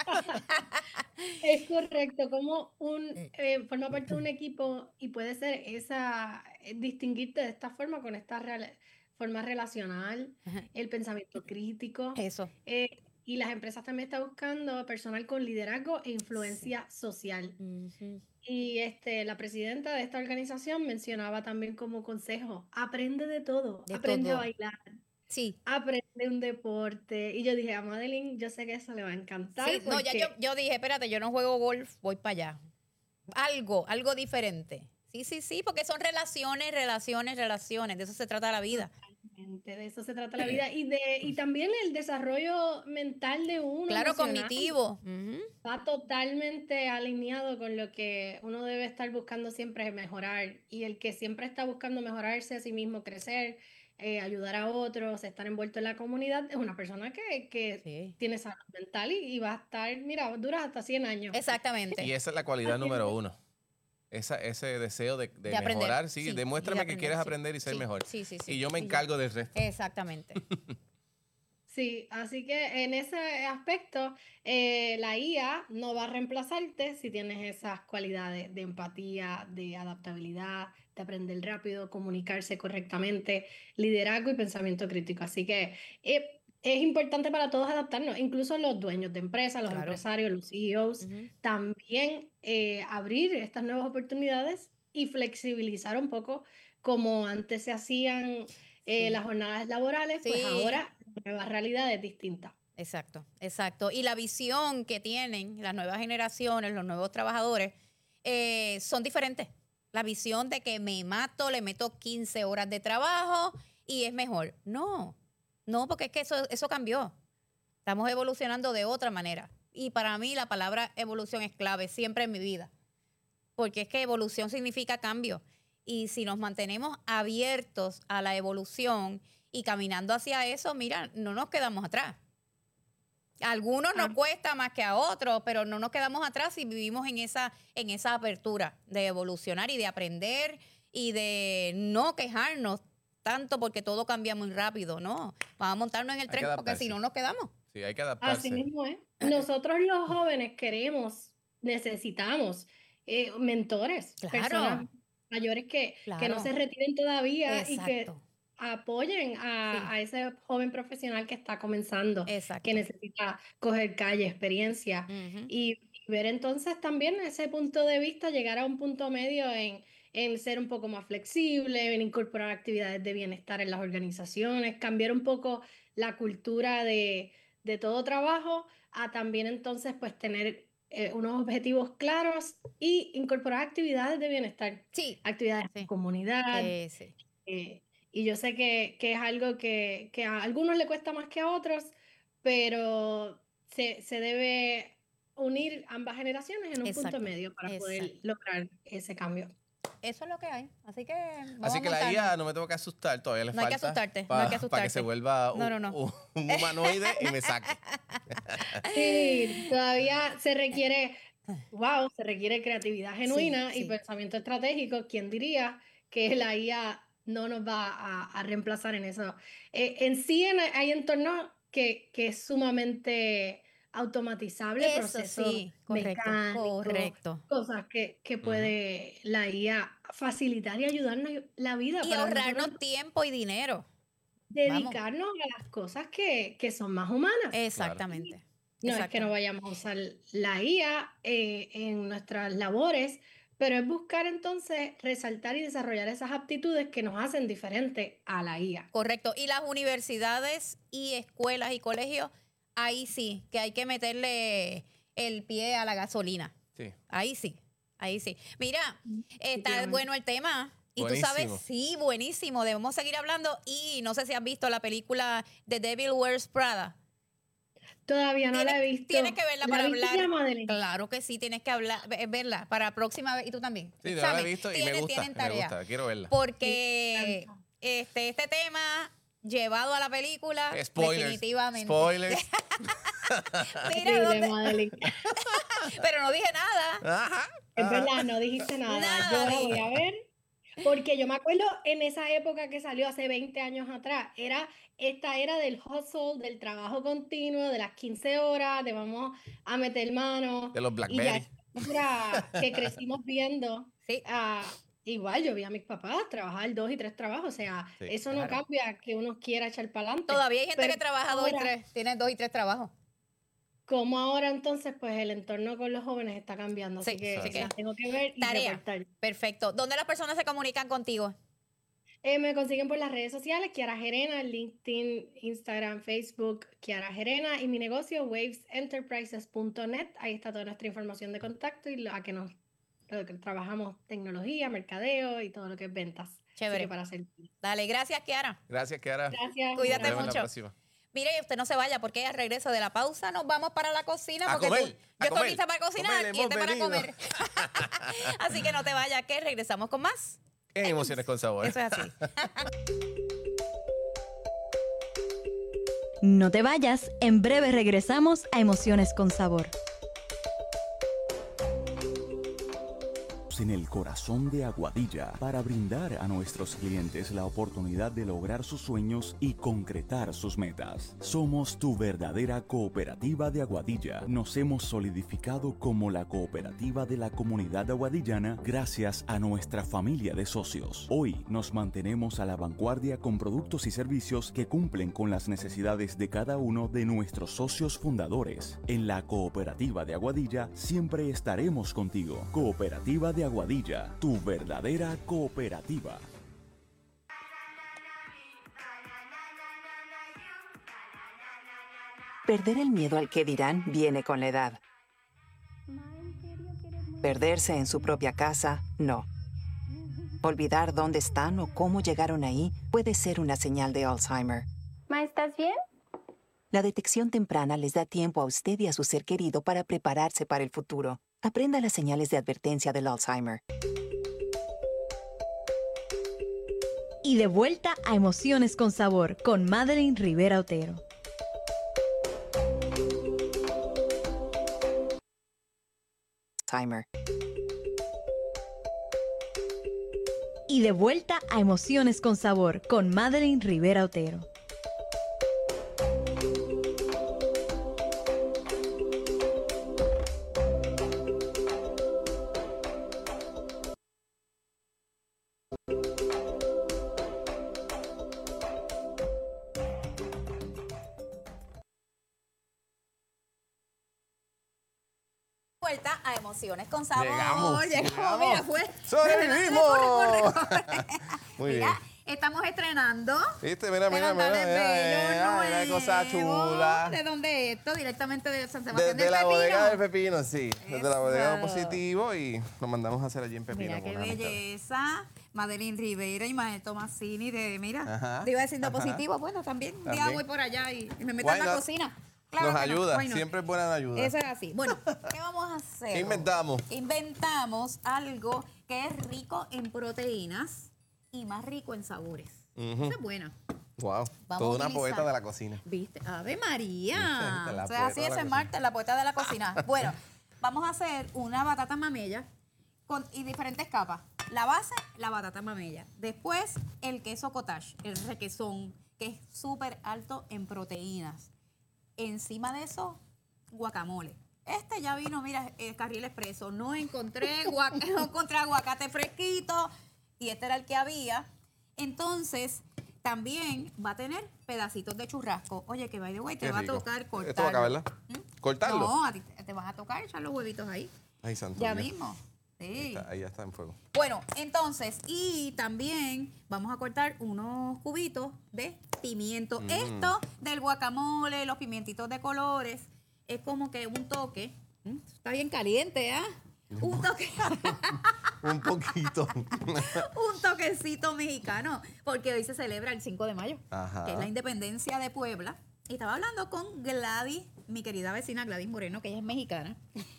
Es correcto, como forma parte de un equipo y puede ser distinguirte de esta forma con esta forma relacional, el pensamiento crítico. Eso. Y las empresas también están buscando personal con liderazgo e influencia social. Y la presidenta de esta organización mencionaba también como consejo, aprende de todo, aprende a bailar. Sí. Aprende un deporte. Y yo dije, a Madeline, yo sé que eso le va a encantar. Sí, no, ya yo dije, espérate, yo no juego golf, voy para allá. Algo diferente. Sí, porque son relaciones, de eso se trata la vida. De eso se trata la vida y también el desarrollo mental de uno. Claro, cognitivo. Va totalmente alineado con lo que uno debe estar buscando siempre mejorar, y el que siempre está buscando mejorarse a sí mismo, crecer, ayudar a otros, estar envuelto en la comunidad, es una persona que tiene salud mental y va a estar, mira, dura hasta 100 años. Exactamente. Y esa es la cualidad número 1. Ese deseo de mejorar, demuéstrame que quieres aprender y ser mejor. Y yo me encargo del resto. Exactamente. Sí, así que en ese aspecto, la IA no va a reemplazarte si tienes esas cualidades de empatía, de adaptabilidad, de aprender rápido, comunicarse correctamente, liderazgo y pensamiento crítico. Así que es importante para todos adaptarnos, incluso los dueños de empresas, los empresarios, los CEOs, también abrir estas nuevas oportunidades y flexibilizar un poco como antes se hacían las jornadas laborales, pues ahora la nueva realidad es distinta. Exacto. Y la visión que tienen las nuevas generaciones, los nuevos trabajadores, son diferentes. La visión de que me mato, le meto 15 horas de trabajo y es mejor. No, porque es que eso cambió. Estamos evolucionando de otra manera. Y para mí la palabra evolución es clave siempre en mi vida. Porque es que evolución significa cambio. Y si nos mantenemos abiertos a la evolución y caminando hacia eso, mira, no nos quedamos atrás. A algunos nos cuesta más que a otros, pero no nos quedamos atrás si vivimos en esa apertura de evolucionar y de aprender y de no quejarnos tanto porque todo cambia muy rápido, ¿no? Vamos a montarnos en el tren porque si no nos quedamos. Sí, hay que adaptarse. Así mismo es. Nosotros los jóvenes necesitamos mentores, personas mayores que no se retiren todavía y que apoyen a ese joven profesional que está comenzando, que necesita coger calle, experiencia y ver entonces también ese punto de vista, llegar a un punto medio en ser un poco más flexible, en incorporar actividades de bienestar en las organizaciones, cambiar un poco la cultura de todo trabajo a también entonces pues tener unos objetivos claros y incorporar actividades de bienestar, actividades de comunidad. Y yo sé que es algo que a algunos le cuesta más que a otros, pero se debe unir ambas generaciones en un punto medio para poder lograr ese cambio. Eso es lo que hay. Así que la IA no me tengo que asustar, todavía le falta. No hay que asustarte, no hay que asustarte. Para que se vuelva un humanoide y me saque. Sí, todavía se requiere creatividad genuina y pensamiento estratégico. ¿Quién diría que la IA no nos va a reemplazar en eso? En sí hay entornos que es sumamente automatizable, procesos mecánicos, cosas que puede la IA facilitar y ayudarnos la vida. Y ahorrarnos tiempo y dinero. Dedicarnos a las cosas que son más humanas. Exactamente. No es que no vayamos a usar la IA en nuestras labores, pero es buscar entonces resaltar y desarrollar esas aptitudes que nos hacen diferentes a la IA. Correcto. Y las universidades y escuelas y colegios, ahí sí, que hay que meterle el pie a la gasolina. Sí. Ahí sí. Mira, está bueno el tema. Y buenísimo. Tú sabes, sí, buenísimo. Debemos seguir hablando. Y no sé si has visto la película The Devil Wears Prada. Todavía no la he visto. Tienes que verla para hablar. Claro que sí, tienes que verla para la próxima vez. Y tú también. Sí, la he visto y me gusta, quiero verla. Porque este tema llevado a la película, definitivamente. Spoilers. Mira, pero no dije nada. Ajá. Es verdad, no dijiste nada. Yo la voy a ver. Porque yo me acuerdo en esa época que salió hace 20 años atrás, esta era del hustle, del trabajo continuo, de las 15 horas, de vamos a meter mano. De los Blackberry. Que crecimos viendo. Sí. Igual yo vi a mis papás trabajar 2 y 3 trabajos, o sea, eso no cambia que uno quiera echar para adelante. Todavía hay gente que trabaja 2 y 3, tiene 2 y 3 trabajos. Como ahora entonces, pues el entorno con los jóvenes está cambiando, así que la tengo que ver y reportar. Perfecto. ¿Dónde las personas se comunican contigo? Me consiguen por las redes sociales, Kiara Gerena, LinkedIn, Instagram, Facebook, Kiara Gerena, y mi negocio, wavesenterprises.net. Ahí está toda nuestra información de contacto y lo que trabajamos tecnología, mercadeo y todo lo que es ventas. Chévere. Para hacer. Dale, gracias, Kiara. Gracias, Kiara. Gracias. Cuídate mucho. Mire, usted no se vaya porque al regreso de la pausa nos vamos para la cocina. Porque yo estoy lista para cocinar y este para comer. Así que no te vayas, que regresamos con más. En Emociones con Sabor. Eso es así. No te vayas, en breve regresamos a Emociones con Sabor. En el corazón de Aguadilla para brindar a nuestros clientes la oportunidad de lograr sus sueños y concretar sus metas. Somos tu verdadera cooperativa de Aguadilla. Nos hemos solidificado como la cooperativa de la comunidad aguadillana gracias a nuestra familia de socios. Hoy nos mantenemos a la vanguardia con productos y servicios que cumplen con las necesidades de cada uno de nuestros socios fundadores. En la cooperativa de Aguadilla siempre estaremos contigo. Cooperativa de Aguadilla, tu verdadera cooperativa. Perder el miedo al que dirán viene con la edad. Perderse en su propia casa, no. Olvidar dónde están o cómo llegaron ahí puede ser una señal de Alzheimer. Ma, ¿estás bien? La detección temprana les da tiempo a usted y a su ser querido para prepararse para el futuro. Aprenda las señales de advertencia del Alzheimer. Y de vuelta a Emociones con Sabor con Madeline Rivera Otero. Alzheimer. Y de vuelta a Emociones con Sabor con Madeline Rivera Otero. Vuelta a Emociones con Sabor. Llegamos. Mira, fue. ¡Sobrevivimos! Corre. Muy Mira, bien. estamos estrenando. ¿Viste? Mira, Levantar el vello una cosa chula. ¿De dónde es esto? Directamente de San Sebastián Desde del la Pepino. bodega del Pepino, sí. Desde la bodega Eso. Positivo y nos mandamos a hacer allí en Pepino. Mira qué con las amistades. belleza. Madeline Rivera y Manuel Tomasini mira, Ajá, te iba a decir de ajá. Positivo. Bueno, también. Un día También. voy por allá y me meto Why en la not? cocina. Claro Nos que no, ayuda, why not? siempre es buena la ayuda. Eso es así. Bueno, ¿qué vamos a hacer? ¿Qué inventamos? Inventamos algo que es rico en proteínas y más rico en sabores. Ujú. Esa es buena. Wow, Vamos toda a una utilizar- poeta de la cocina. ¿Viste? Ave María. ¿Viste? La O sea, poeta así de es la en cocina. Marta, la poeta de la cocina. Bueno, vamos a hacer una batata mamella y diferentes capas. La base, la batata mamella. Después, el queso cottage, el requesón, que es súper alto en proteínas. Encima de eso, guacamole. Este ya vino, mira, el carril expreso. No encontré aguacate fresquito y este era el que había. Entonces, también va a tener pedacitos de churrasco. Oye, que by the way, te Qué va rico. a tocar cortarlo. Esto va acá, ¿verdad? ¿Cortarlo? No, a ti te van a tocar echar los huevitos ahí. Ay, santo Ya Dios. mismo. Sí. Ahí ya está en fuego. Bueno, entonces, y también vamos a cortar unos cubitos de pimiento. Esto del guacamole, los pimientitos de colores, es como que un toque. Está bien caliente, ¿ah? Un toque. Un poquito. Un toquecito mexicano, porque hoy se celebra el 5 de mayo, Ajá. que es la independencia de Puebla. Y estaba hablando con Gladys, mi querida vecina Gladys Moreno, que ella es mexicana,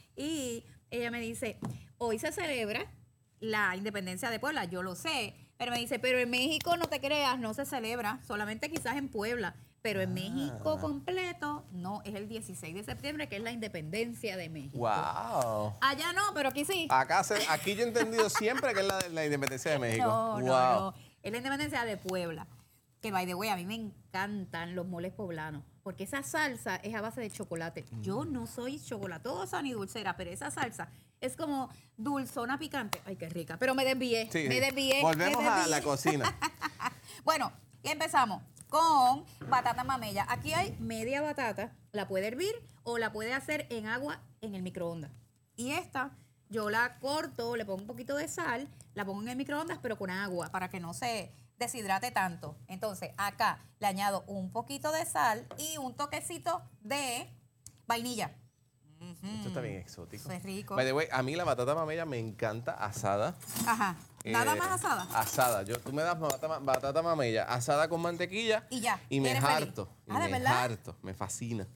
y ella me dice, hoy se celebra la independencia de Puebla, yo lo sé, pero me dice, pero en México no te creas, no se celebra, solamente quizás en Puebla, pero en México completo, no, es el 16 de septiembre, que es la independencia de México. Wow. Allá no, pero aquí sí. Aquí yo he entendido siempre que es la independencia de México. No, wow. no. Es la independencia de Puebla. Que, by the way, a mí me encantan los moles poblanos. Porque esa salsa es a base de chocolate. Yo no soy chocolatosa ni dulcera, pero esa salsa es como dulzona picante. Ay, qué rica. Pero me desvié. Sí, me sí. desvié. Volvemos me a desvié. la cocina. Bueno, y empezamos con batata mamella. Aquí hay media batata. La puede hervir o la puede hacer en agua en el microondas. Y esta yo la corto, le pongo un poquito de sal, la pongo en el microondas, pero con agua para que no se deshidrate tanto. Entonces, acá le añado un poquito de sal y un toquecito de vainilla. Esto está bien exótico. Eso es rico. By the way, a mí la batata mamella me encanta asada. Ajá. ¿Nada más asada? Asada. Tú me das batata mamella asada con mantequilla Y ya, y me eres feliz. harto. Y Ah, ¿de me verdad? harto. Me fascina.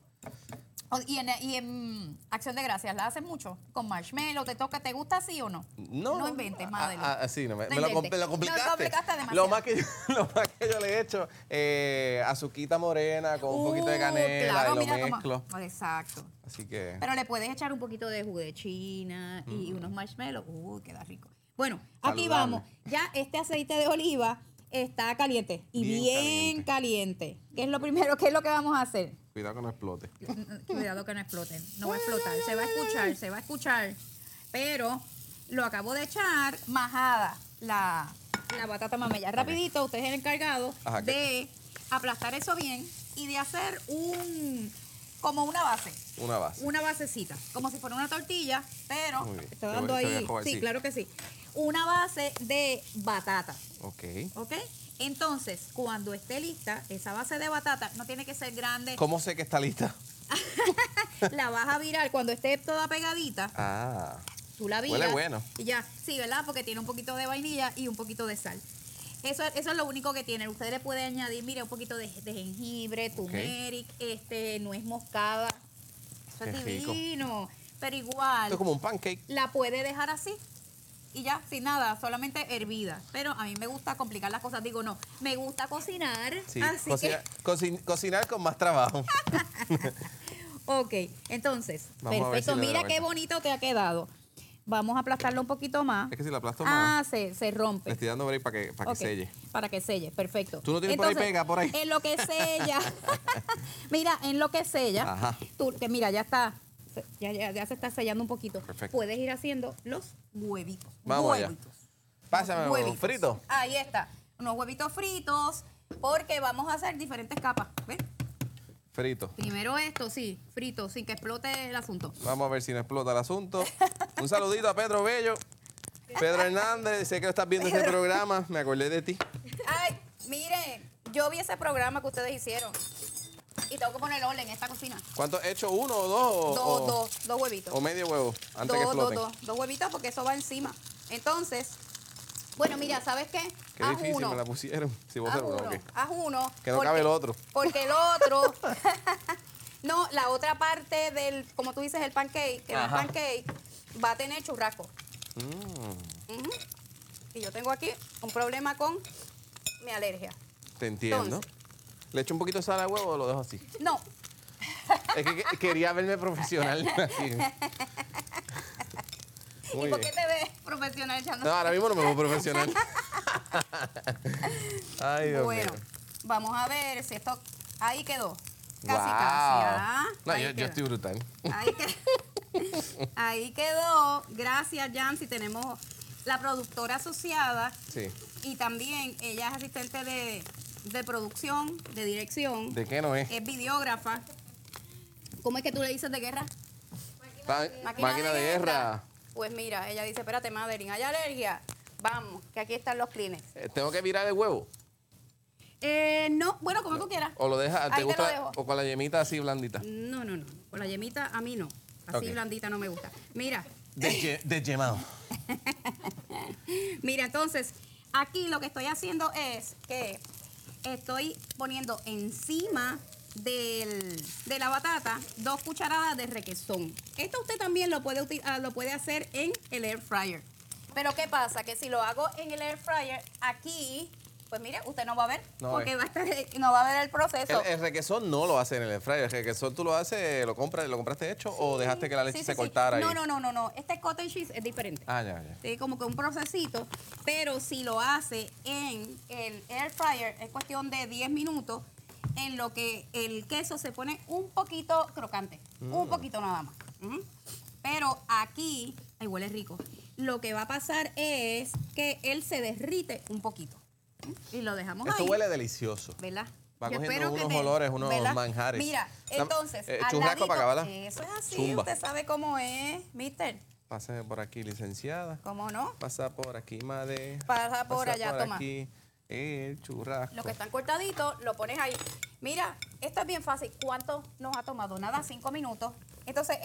Y en Acción de Gracias, ¿la hacen mucho? ¿Con marshmallow? ¿Te gusta así o no? No. No inventes, Madeline. Sí, no, me No lo inventes. complicaste. Lo complicaste demasiado. Lo más que que yo le echo azuquita morena con un poquito de canela, claro, y lo mezclo. Exacto. Así que... Pero le puedes echar un poquito de jugo de china y unos marshmallows. Queda rico. Bueno, aquí vamos. Ya este aceite de oliva está caliente y bien caliente. ¿Qué es lo primero? ¿Qué es lo que vamos a hacer? Cuidado que no explote. Cuidado que no explote. No va a explotar. Se va a escuchar. Pero lo acabo de echar majada la batata mamella. Rapidito, usted es el encargado de aplastar eso bien y de hacer como una base. Una basecita. Como si fuera una tortilla, pero estoy dando ahí. Sí, claro que sí. Una base de batata. Ok. Entonces, cuando esté lista, esa base de batata no tiene que ser grande. ¿Cómo sé que está lista? La vas a virar cuando esté toda pegadita. Tú la viras. Huele bueno. Y ya, sí, ¿verdad? Porque tiene un poquito de vainilla y un poquito de sal. Eso es lo único que tiene. Usted le puede añadir, mire, un poquito de jengibre, turmeric, nuez moscada. Eso es divino. Pero igual. Esto es como un pancake. La puede dejar así. Y ya, sin nada, solamente hervida. Pero a mí me gusta complicar las cosas. Digo, no, me gusta cocinar. Sí, cocinar con más trabajo. Ok, entonces, perfecto. Mira qué bonito te ha quedado. Vamos a aplastarlo un poquito más. Es que si lo aplasto más. Se rompe. Le estoy dando break para que selle. Para que selle, perfecto. ¿Tú no tienes por ahí pega, por ahí? En lo que sella. Mira, en lo que sella. Que mira, ya está. Ya se está sellando un poquito. Perfecto. Puedes ir haciendo los huevitos. Vamos allá. Pásame huevitos fritos. Ahí está. Unos huevitos fritos, porque vamos a hacer diferentes capas. ¿Ves? Frito. Primero esto, sí, frito, sin que explote el asunto. Vamos a ver si no explota el asunto. Un saludito a Pedro Bello. Pedro Hernández, sé que lo estás viendo este programa. Me acordé de ti. Ay, mire, yo vi ese programa que ustedes hicieron. Y tengo que poner orden en esta cocina. ¿Cuánto? ¿He hecho uno o dos? Dos huevitos. ¿O medio huevo? Antes que exploten. Dos huevitos porque eso va encima. Entonces, bueno, mira, ¿sabes qué? Qué difícil me la pusieron. Si vos haz uno. Que no cabe el otro. Porque el otro... No, la otra parte del, como tú dices, el pancake, que el pancake va a tener churrasco. Y yo tengo aquí un problema con mi alergia. Te entiendo. Entonces, ¿le echo un poquito de sal al huevo o lo dejo así? No. Es que quería verme profesional. ¿Y por qué te ves profesional echando? No, ahora mismo no me veo profesional. Ay, Dios mío. Vamos a ver si esto... Ahí quedó. Casi. No, yo estoy brutal. Ahí quedó. Gracias, Jan. Si tenemos la productora asociada. Sí. Y también ella es asistente de producción, de dirección. ¿De qué no es? Es videógrafa. ¿Cómo es que tú le dices de guerra? Máquina de guerra. Pues mira, ella dice, espérate, Madeline, ¿hay alergia? Vamos, que aquí están los Kleenex. ¿Tengo que virar el huevo? No, bueno, como tú quieras. ¿O lo dejas? ¿Te gusta? Lo dejo. ¿O con la yemita así blandita? No. Con la yemita a mí no. Así blandita no me gusta. Mira. Desyemado. Mira, entonces, aquí lo que estoy haciendo es que estoy poniendo encima de la batata 2 cucharadas de requesón. Esto usted también lo puede hacer en el air fryer. Pero ¿qué pasa? Que si lo hago en el air fryer, aquí, pues mire, usted no va a ver, porque no va a ver el proceso. El requesón no lo hace en el air fryer. El requesón tú lo haces, lo compraste hecho o dejaste que la leche se cortara ahí. No. Este cottage cheese es diferente. Ya. Sí, como que un procesito, pero si lo hace en el air fryer, es cuestión de 10 minutos en lo que el queso se pone un poquito crocante. Un poquito nada más. Pero aquí, ay, huele rico. Lo que va a pasar es que él se derrite un poquito. Y lo dejamos ahí. Esto huele delicioso. ¿Verdad? Va cogiendo unos olores, unos manjares. Mira, entonces, churrasco para acá, ¿verdad? Eso es así, Zumba. Usted sabe cómo es, mister. Pase por aquí, licenciada. ¿Cómo no? Pasa por aquí, madre. Pasa por allá, por toma. Aquí, el churrasco. Los que están cortaditos, lo pones ahí. Mira, esto es bien fácil. ¿Cuánto nos ha tomado? Nada, 5 minutos. Entonces,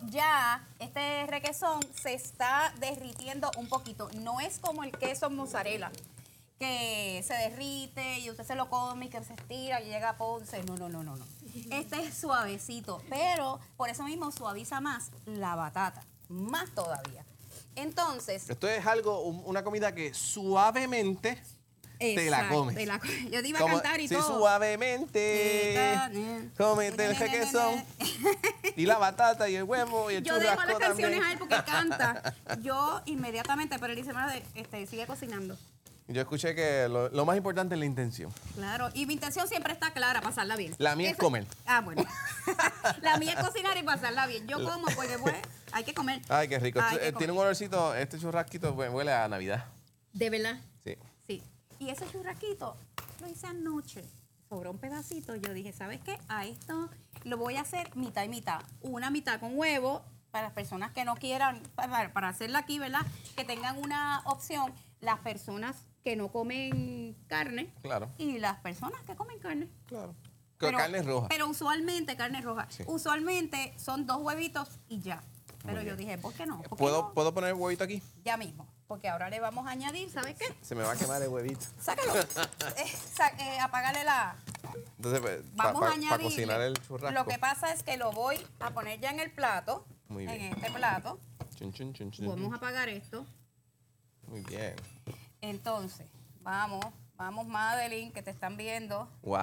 este requesón se está derritiendo un poquito. No es como el queso mozzarella, que se derrite y usted se lo come y que se estira y llega a Ponce. No. Este es suavecito, pero por eso mismo suaviza más la batata. Más todavía. Entonces... Esto es una comida que suavemente te la comes. Yo te iba a cantar y todo. Suavemente, cómete el requesón. Y la batata y el huevo y el churrasco también. Yo dejo las canciones también. a él porque canta. Yo inmediatamente, pero él dice, madre, sigue cocinando. Yo escuché que lo más importante es la intención. Claro, y mi intención siempre está clara, pasarla bien. La mía es comer. Ah, bueno. La mía es cocinar y pasarla bien. Yo como porque pues hay que comer. Ay, qué rico. Tiene un olorcito, este churrasquito huele a Navidad. ¿De verdad? Sí. Sí. Y ese churrasquito lo hice anoche. Sobró un pedacito. Yo dije, ¿sabes qué? A esto lo voy a hacer mitad y mitad. Una mitad con huevo para las personas que no quieran, para hacerla aquí, ¿verdad? Que tengan una opción. Las personas que no comen carne. Claro. Y las personas que comen carne. Claro. Carne roja. Pero usualmente, carne roja. Sí. Usualmente son 2 huevitos y ya. Pero yo dije, ¿por qué no? ¿Puedo poner el huevito aquí? Ya mismo. Porque ahora le vamos a añadir, ¿sabes qué? Se me va a quemar el huevito. Sácalo. Apágale la... Entonces, vamos a añadir. Para cocinar el churrasco. Lo que pasa es que lo voy a poner ya en el plato. Muy bien. En este plato. Chun. Vamos a apagar esto. Muy bien. Entonces, vamos, Madeline, que te están viendo. ¡Wow!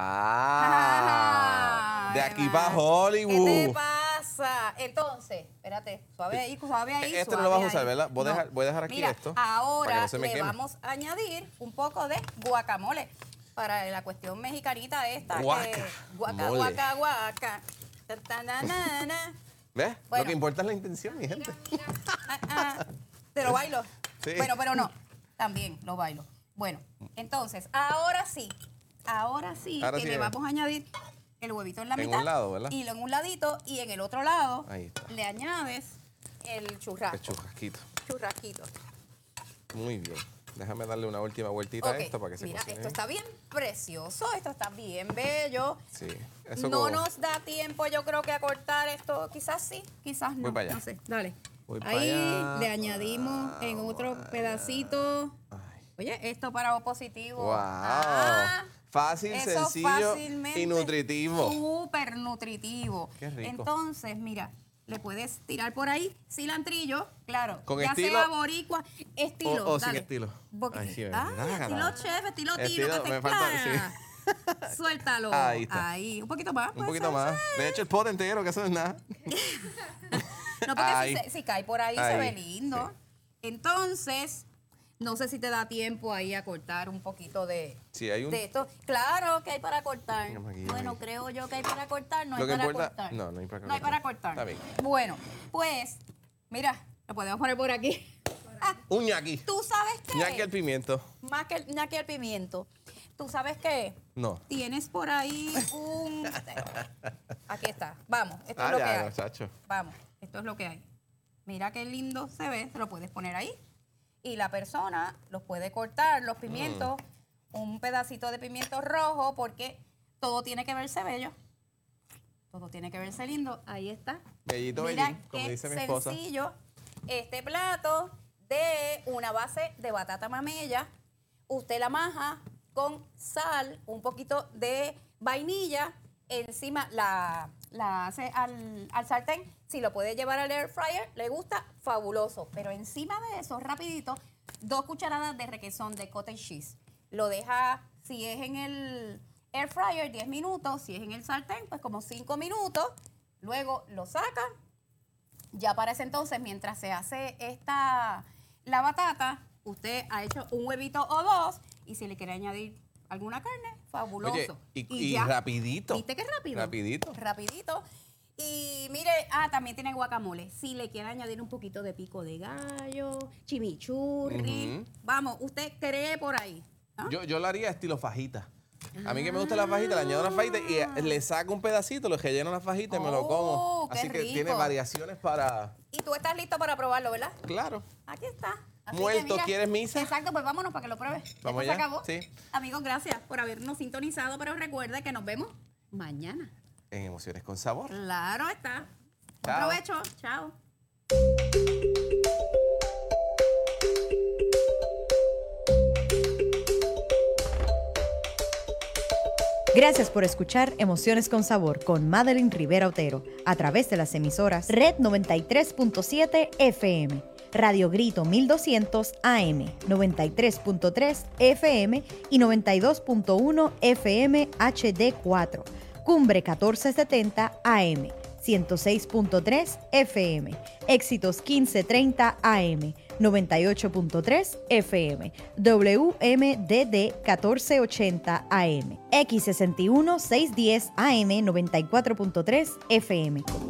De aquí para Hollywood. ¿Qué te pasa? Entonces, espérate, suave ahí. Este no lo vas a usar, ¿verdad? Voy a dejar aquí Mira, esto. Ahora no se me le queme. vamos a añadir un poco de guacamole para la cuestión mexicanita esta. Guacamole. Guaca. ¿Ves? Bueno. Lo que importa es la intención, mi gente. Te lo bailo. Sí. Bueno, pero no. También lo bailo. Bueno, entonces, ahora sí le vamos a añadir el huevito en la mitad. En un lado, ¿verdad? Y en un ladito y en el otro lado Ahí está. le añades el churrasco. El churrasquito. Churrasquito. Muy bien. Déjame darle una última vueltita a esto para que se Mira, cocine. esto está bien precioso, esto está bien bello. Sí. Eso No nos da tiempo, yo creo que a cortar esto. Quizás sí, quizás no. Voy para allá. No sé, dale. Voy para Ahí allá. le añadimos en otro pedacito. Oye, esto para O positivo. ¡Wow! Fácil, Eso sencillo fácilmente y nutritivo. Súper nutritivo. Qué rico. Entonces, mira, le puedes tirar por ahí cilantrillo, claro. ¿Con ya estilo? sea boricua, estilo. O sin dale. estilo. Ay, sí, estilo chef, estilo tino, Estilo, que me te falta, clara. Suéltalo. Ahí está. Ahí. Un poquito más. Un puede poquito ser, más. sí. Le echo el pot entero, que eso no es nada. No, porque Ahí. si cae por ahí se Ahí, ve lindo. sí. Entonces, no sé si te da tiempo ahí a cortar un poquito de esto. Claro que hay para cortar. Bueno, creo yo que hay para cortar. No hay para cortar. No hay para cortar. No hay para cortar. Está bien. Bueno, pues, mira, lo podemos poner por aquí. Un ñaqui. ¿Tú sabes qué? Ñaqui al pimiento. Más que ñaqui al pimiento. ¿Tú sabes qué? No. Tienes por ahí un... Aquí está. Vamos, esto es lo que hay. Muchacho. Vamos, esto es lo que hay. Mira qué lindo se ve, te lo puedes poner ahí. Y la persona los puede cortar, los pimientos, un pedacito de pimiento rojo, porque todo tiene que verse bello. Todo tiene que verse lindo. Ahí está. Bellito, Mira bellín, como qué dice mi esposa. sencillo este plato de una base de batata mamella. Usted la maja con sal, un poquito de vainilla, encima la hace al sartén. Si lo puede llevar al air fryer, le gusta, fabuloso. Pero encima de eso, rapidito, 2 cucharadas de requesón de cottage cheese. Lo deja, si es en el air fryer, 10 minutos. Si es en el sartén, pues como 5 minutos. Luego lo saca. Ya para ese entonces, mientras se hace la batata, usted ha hecho un huevito o 2. Y si le quiere añadir alguna carne, fabuloso. Oye, y ya. rapidito. ¿Viste qué rápido? Rapidito. Rapidito. Y mire, también tiene guacamole. Si le quiere añadir un poquito de pico de gallo, chimichurri. Vamos, usted cree por ahí. ¿No? Yo lo haría estilo fajita. A mí que me gusta la fajita, le añado una fajita y le saco un pedacito, lo relleno la fajita y me lo como. Qué Así que rico. tiene variaciones para... Y tú estás listo para probarlo, ¿verdad? Claro. Aquí está. Así Muerto, que mira, ¿quieres misa? Exacto, pues vámonos para que lo pruebes. ¿Vamos Esto allá? se acabó. Sí. Amigos, gracias por habernos sintonizado, pero recuerde que nos vemos mañana. En Emociones con Sabor. Claro está. Buen Chao. provecho. Chao. Gracias por escuchar Emociones con Sabor con Madeline Rivera Otero a través de las emisoras Red 93.7 FM, Radio Grito 1200 AM, 93.3 FM y 92.1 FM HD4. Cumbre 1470 AM, 106.3 FM. Éxitos 1530 AM, 98.3 FM. WMDD 1480 AM. X61 610 AM, 94.3 FM.